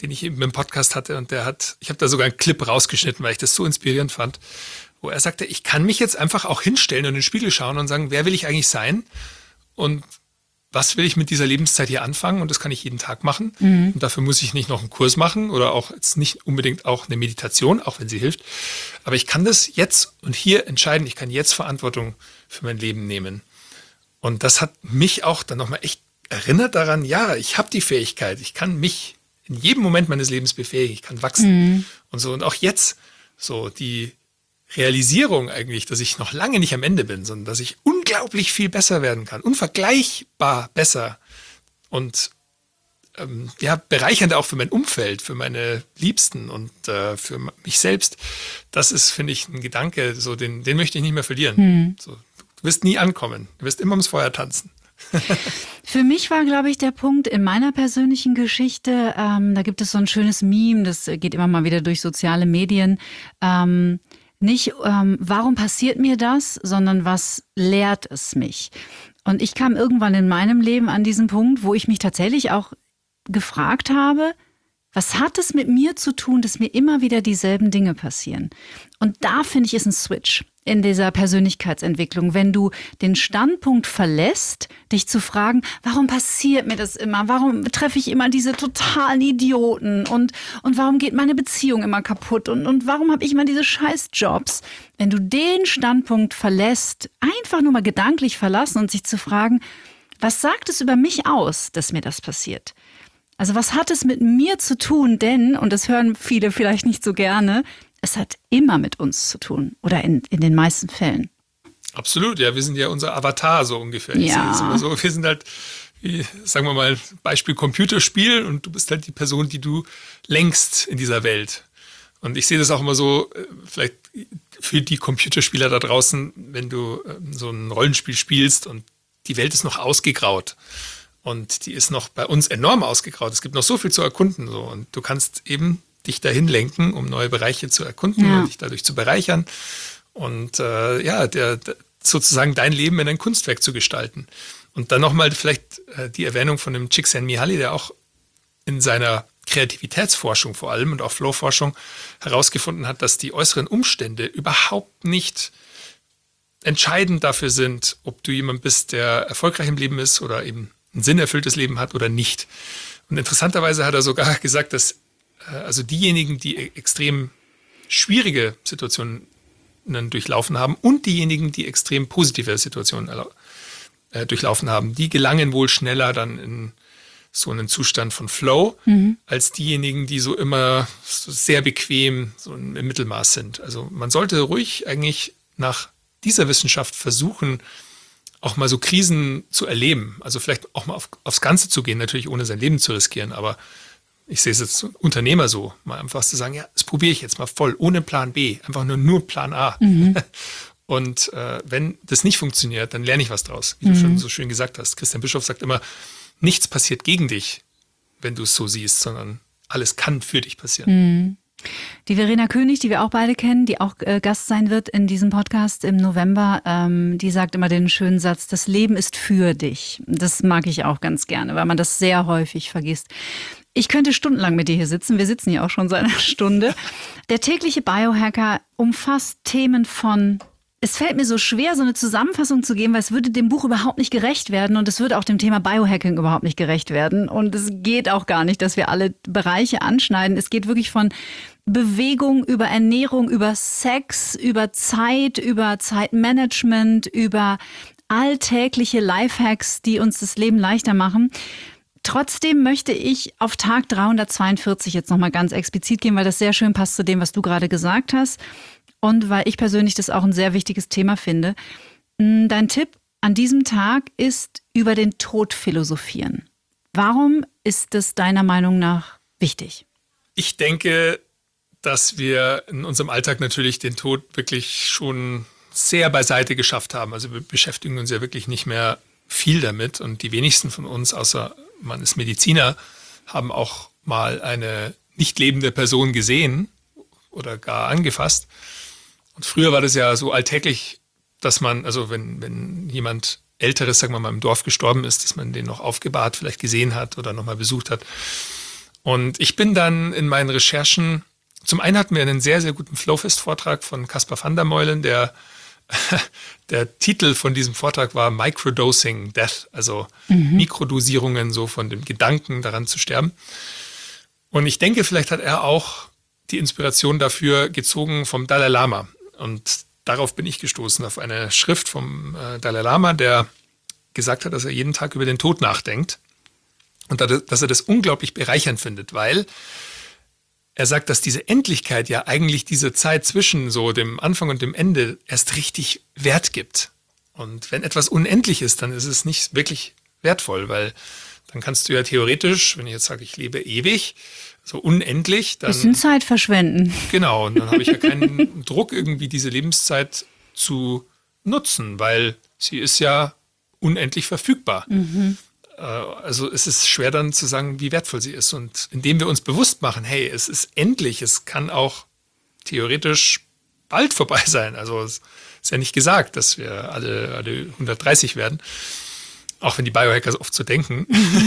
den ich eben im Podcast hatte und ich habe da sogar einen Clip rausgeschnitten, weil ich das so inspirierend fand, wo er sagte, ich kann mich jetzt einfach auch hinstellen und in den Spiegel schauen und sagen, wer will ich eigentlich sein und was will ich mit dieser Lebenszeit hier anfangen, und das kann ich jeden Tag machen. Und dafür muss ich nicht noch einen Kurs machen oder auch jetzt nicht unbedingt auch eine Meditation, auch wenn sie hilft, aber ich kann das jetzt und hier entscheiden, ich kann jetzt Verantwortung für mein Leben nehmen. Und das hat mich auch dann nochmal echt erinnert daran, ja, ich habe die Fähigkeit, ich kann mich in jedem Moment meines Lebens befähigen, ich kann wachsen und so. Und auch jetzt so die Realisierung eigentlich, dass ich noch lange nicht am Ende bin, sondern dass ich unglaublich viel besser werden kann, unvergleichbar besser und bereichernd auch für mein Umfeld, für meine Liebsten und für mich selbst. Das ist, finde ich, ein Gedanke, so den möchte ich nicht mehr verlieren. So, du wirst nie ankommen, du wirst immer ums Feuer tanzen. Für mich war, glaube ich, der Punkt in meiner persönlichen Geschichte, da gibt es so ein schönes Meme, das geht immer mal wieder durch soziale Medien, nicht, warum passiert mir das, sondern was lehrt es mich? Und ich kam irgendwann in meinem Leben an diesen Punkt, wo ich mich tatsächlich auch gefragt habe, was hat es mit mir zu tun, dass mir immer wieder dieselben Dinge passieren? Und da finde ich, ist ein Switch in dieser Persönlichkeitsentwicklung, wenn du den Standpunkt verlässt, dich zu fragen, warum passiert mir das immer? Warum treffe ich immer diese totalen Idioten? Und warum geht meine Beziehung immer kaputt? Und warum habe ich immer diese Scheißjobs? Wenn du den Standpunkt verlässt, einfach nur mal gedanklich verlassen und sich zu fragen, was sagt es über mich aus, dass mir das passiert? Also was hat es mit mir zu tun? Denn, und das hören viele vielleicht nicht so gerne, es hat immer mit uns zu tun oder in den meisten Fällen. Absolut, ja, wir sind ja unser Avatar so ungefähr. Ja. Ich sehe das immer so, wir sind halt, wie, sagen wir mal, Beispiel Computerspiel, und du bist halt die Person, die du lenkst in dieser Welt. Und ich sehe das auch immer so, vielleicht für die Computerspieler da draußen, wenn du so ein Rollenspiel spielst und die Welt ist noch ausgegraut. Und die ist noch bei uns enorm ausgegraut. Es gibt noch so viel zu erkunden. So. Und du kannst eben dich dahin lenken, um neue Bereiche zu erkunden und dich dadurch zu bereichern. Und sozusagen dein Leben in ein Kunstwerk zu gestalten. Und dann nochmal vielleicht die Erwähnung von dem Csikszentmihalyi, der auch in seiner Kreativitätsforschung vor allem und auch Flow-Forschung herausgefunden hat, dass die äußeren Umstände überhaupt nicht entscheidend dafür sind, ob du jemand bist, der erfolgreich im Leben ist oder eben ein sinnerfülltes Leben hat oder nicht. Und interessanterweise hat er sogar gesagt, dass also diejenigen, die extrem schwierige Situationen durchlaufen haben und diejenigen, die extrem positive Situationen durchlaufen haben, die gelangen wohl schneller dann in so einen Zustand von Flow, als diejenigen, die so immer so sehr bequem so im Mittelmaß sind. Also man sollte ruhig eigentlich nach dieser Wissenschaft versuchen, auch mal so Krisen zu erleben. Also vielleicht auch mal aufs Ganze zu gehen, natürlich ohne sein Leben zu riskieren, aber ich sehe es jetzt als Unternehmer so, mal einfach zu sagen, ja, das probiere ich jetzt mal voll, ohne Plan B, einfach nur Plan A. Und wenn das nicht funktioniert, dann lerne ich was draus, wie du schon so schön gesagt hast. Christian Bischoff sagt immer, nichts passiert gegen dich, wenn du es so siehst, sondern alles kann für dich passieren. Die Verena König, die wir auch beide kennen, die auch Gast sein wird in diesem Podcast im November, die sagt immer den schönen Satz, das Leben ist für dich. Das mag ich auch ganz gerne, weil man das sehr häufig vergisst. Ich könnte stundenlang mit dir hier sitzen. Wir sitzen ja auch schon seit einer Stunde. Der tägliche Biohacker umfasst Themen von, es fällt mir so schwer, so eine Zusammenfassung zu geben, weil es würde dem Buch überhaupt nicht gerecht werden und es würde auch dem Thema Biohacking überhaupt nicht gerecht werden. Und es geht auch gar nicht, dass wir alle Bereiche anschneiden. Es geht wirklich von Bewegung über Ernährung, über Sex, über Zeitmanagement, über alltägliche Lifehacks, die uns das Leben leichter machen. Trotzdem möchte ich auf Tag 342 jetzt nochmal ganz explizit gehen, weil das sehr schön passt zu dem, was du gerade gesagt hast und weil ich persönlich das auch ein sehr wichtiges Thema finde. Dein Tipp an diesem Tag ist über den Tod philosophieren. Warum ist das deiner Meinung nach wichtig? Ich denke, dass wir in unserem Alltag natürlich den Tod wirklich schon sehr beiseite geschafft haben. Also wir beschäftigen uns ja wirklich nicht mehr viel damit und die wenigsten von uns, außer man ist Mediziner, haben auch mal eine nicht lebende Person gesehen oder gar angefasst. Und früher war das ja so alltäglich, dass man, also wenn jemand Älteres, sagen wir mal, im Dorf gestorben ist, dass man den noch aufgebahrt vielleicht gesehen hat oder nochmal besucht hat. Und ich bin dann in meinen Recherchen, zum einen hatten wir einen sehr, sehr guten Flowfest-Vortrag von Caspar van der Meulen, der Titel von diesem Vortrag war Microdosing Death, also Mikrodosierungen so von dem Gedanken daran zu sterben. Und ich denke, vielleicht hat er auch die Inspiration dafür gezogen vom Dalai Lama. Und darauf bin ich gestoßen, auf eine Schrift vom Dalai Lama, der gesagt hat, dass er jeden Tag über den Tod nachdenkt und dass er das unglaublich bereichernd findet, weil er sagt, dass diese Endlichkeit ja eigentlich diese Zeit zwischen so dem Anfang und dem Ende erst richtig Wert gibt. Und wenn etwas unendlich ist, dann ist es nicht wirklich wertvoll, weil dann kannst du ja theoretisch, wenn ich jetzt sage, ich lebe ewig, so unendlich, dann... Bisschen Zeit verschwenden. Genau, und dann habe ich ja keinen Druck, irgendwie diese Lebenszeit zu nutzen, weil sie ist ja unendlich verfügbar. Also es ist schwer dann zu sagen, wie wertvoll sie ist. Und indem wir uns bewusst machen, hey, es ist endlich, es kann auch theoretisch bald vorbei sein. Also es ist ja nicht gesagt, dass wir alle 130 werden, auch wenn die Biohackers oft so denken,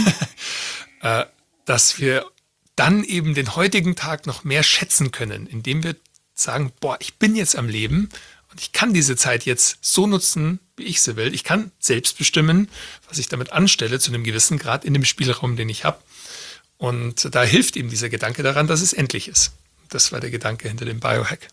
dass wir dann eben den heutigen Tag noch mehr schätzen können, indem wir sagen, boah, ich bin jetzt am Leben und ich kann diese Zeit jetzt so nutzen, wie ich sie will. Ich kann selbst bestimmen, was ich damit anstelle, zu einem gewissen Grad in dem Spielraum, den ich habe. Und da hilft eben dieser Gedanke daran, dass es endlich ist. Das war der Gedanke hinter dem Biohack.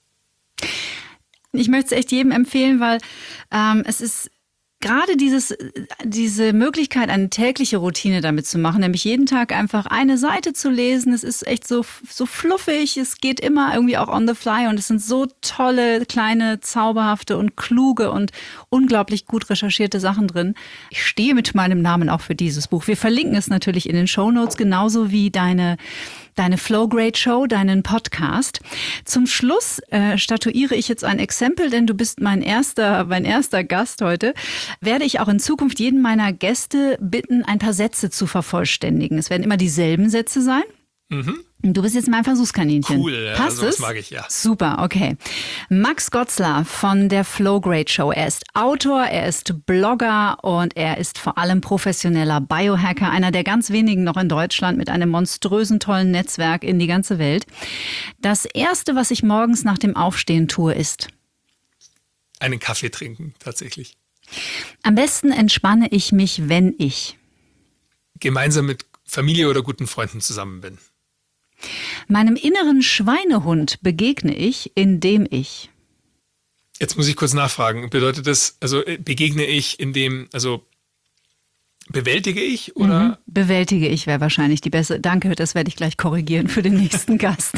Ich möchte es echt jedem empfehlen, weil es ist gerade diese Möglichkeit, eine tägliche Routine damit zu machen, nämlich jeden Tag einfach eine Seite zu lesen. Es ist echt so fluffig, es geht immer irgendwie auch on the fly und es sind so tolle, kleine, zauberhafte und kluge und unglaublich gut recherchierte Sachen drin. Ich stehe mit meinem Namen auch für dieses Buch. Wir verlinken es natürlich in den Shownotes, genauso wie deine Flow Great Show, deinen Podcast. Zum Schluss statuiere ich jetzt ein Exempel, denn du bist mein erster Gast heute. Werde ich auch in Zukunft jeden meiner Gäste bitten, ein paar Sätze zu vervollständigen. Es werden immer dieselben Sätze sein. Du bist jetzt mein Versuchskaninchen. Cool, Passt das es? mag ich, ja. Super, okay. Max Gotzler von der Flow Great Show. Er ist Autor, er ist Blogger und er ist vor allem professioneller Biohacker, einer der ganz wenigen noch in Deutschland mit einem monströsen, tollen Netzwerk in die ganze Welt. Das Erste, was ich morgens nach dem Aufstehen tue, ist? Einen Kaffee trinken, tatsächlich. Am besten entspanne ich mich, wenn ich? Gemeinsam mit Familie oder guten Freunden zusammen bin. Meinem inneren Schweinehund begegne ich, indem ich? Jetzt muss ich kurz nachfragen. Bedeutet das, also begegne ich, indem, also bewältige ich oder? Bewältige ich wäre wahrscheinlich die beste. Danke, das werde ich gleich korrigieren für den nächsten Gast.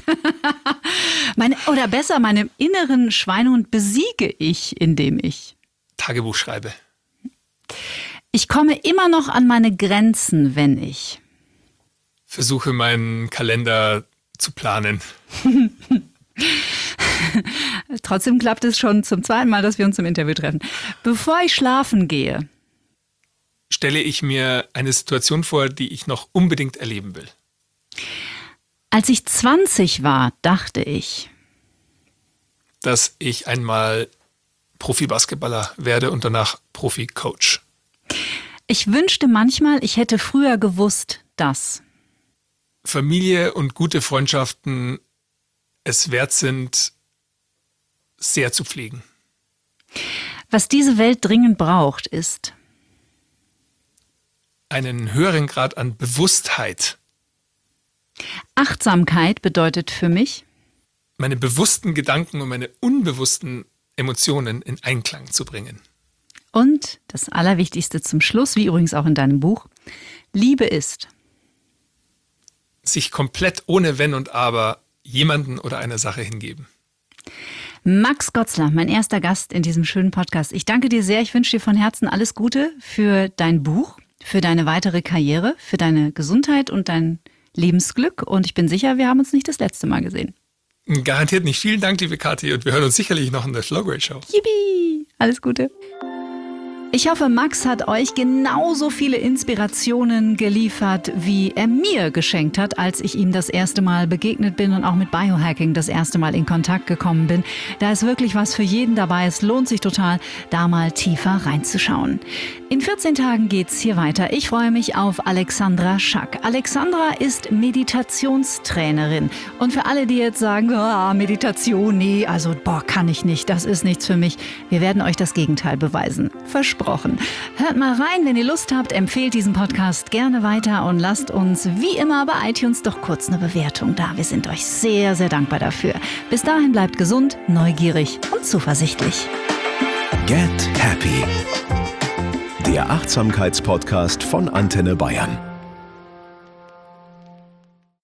Meinem inneren Schweinehund besiege ich, indem ich? Tagebuch schreibe. Ich komme immer noch an meine Grenzen, wenn ich? Versuche meinen Kalender zu planen. Trotzdem klappt es schon zum zweiten Mal, dass wir uns zum Interview treffen. Bevor ich schlafen gehe, stelle ich mir eine Situation vor, die ich noch unbedingt erleben will. Als ich 20 war, dachte ich, dass ich einmal Profi-Basketballer werde und danach Profi-Coach. Ich wünschte manchmal, ich hätte früher gewusst, dass Familie und gute Freundschaften es wert sind, sehr zu pflegen. Was diese Welt dringend braucht, ist einen höheren Grad an Bewusstheit. Achtsamkeit bedeutet für mich, meine bewussten Gedanken und meine unbewussten Emotionen in Einklang zu bringen. Und das Allerwichtigste zum Schluss, wie übrigens auch in deinem Buch, Liebe ist sich komplett ohne Wenn und Aber jemanden oder einer Sache hingeben. Max Gotzler, mein erster Gast in diesem schönen Podcast. Ich danke dir sehr. Ich wünsche dir von Herzen alles Gute für dein Buch, für deine weitere Karriere, für deine Gesundheit und dein Lebensglück. Und ich bin sicher, wir haben uns nicht das letzte Mal gesehen. Garantiert nicht. Vielen Dank, liebe Kathi. Und wir hören uns sicherlich noch in der Flow Great Show. Yippie! Alles Gute. Ich hoffe, Max hat euch genauso viele Inspirationen geliefert, wie er mir geschenkt hat, als ich ihm das erste Mal begegnet bin und auch mit Biohacking das erste Mal in Kontakt gekommen bin. Da ist wirklich was für jeden dabei. Es lohnt sich total, da mal tiefer reinzuschauen. In 14 Tagen geht's hier weiter. Ich freue mich auf Alexandra Schack. Alexandra ist Meditationstrainerin. Und für alle, die jetzt sagen, Meditation, nee, also kann ich nicht, das ist nichts für mich. Wir werden euch das Gegenteil beweisen. Versprochen. Hört mal rein, wenn ihr Lust habt, empfehlt diesen Podcast gerne weiter und lasst uns wie immer bei iTunes doch kurz eine Bewertung da. Wir sind euch sehr, sehr dankbar dafür. Bis dahin bleibt gesund, neugierig und zuversichtlich. Get Happy. Der Achtsamkeitspodcast von Antenne Bayern.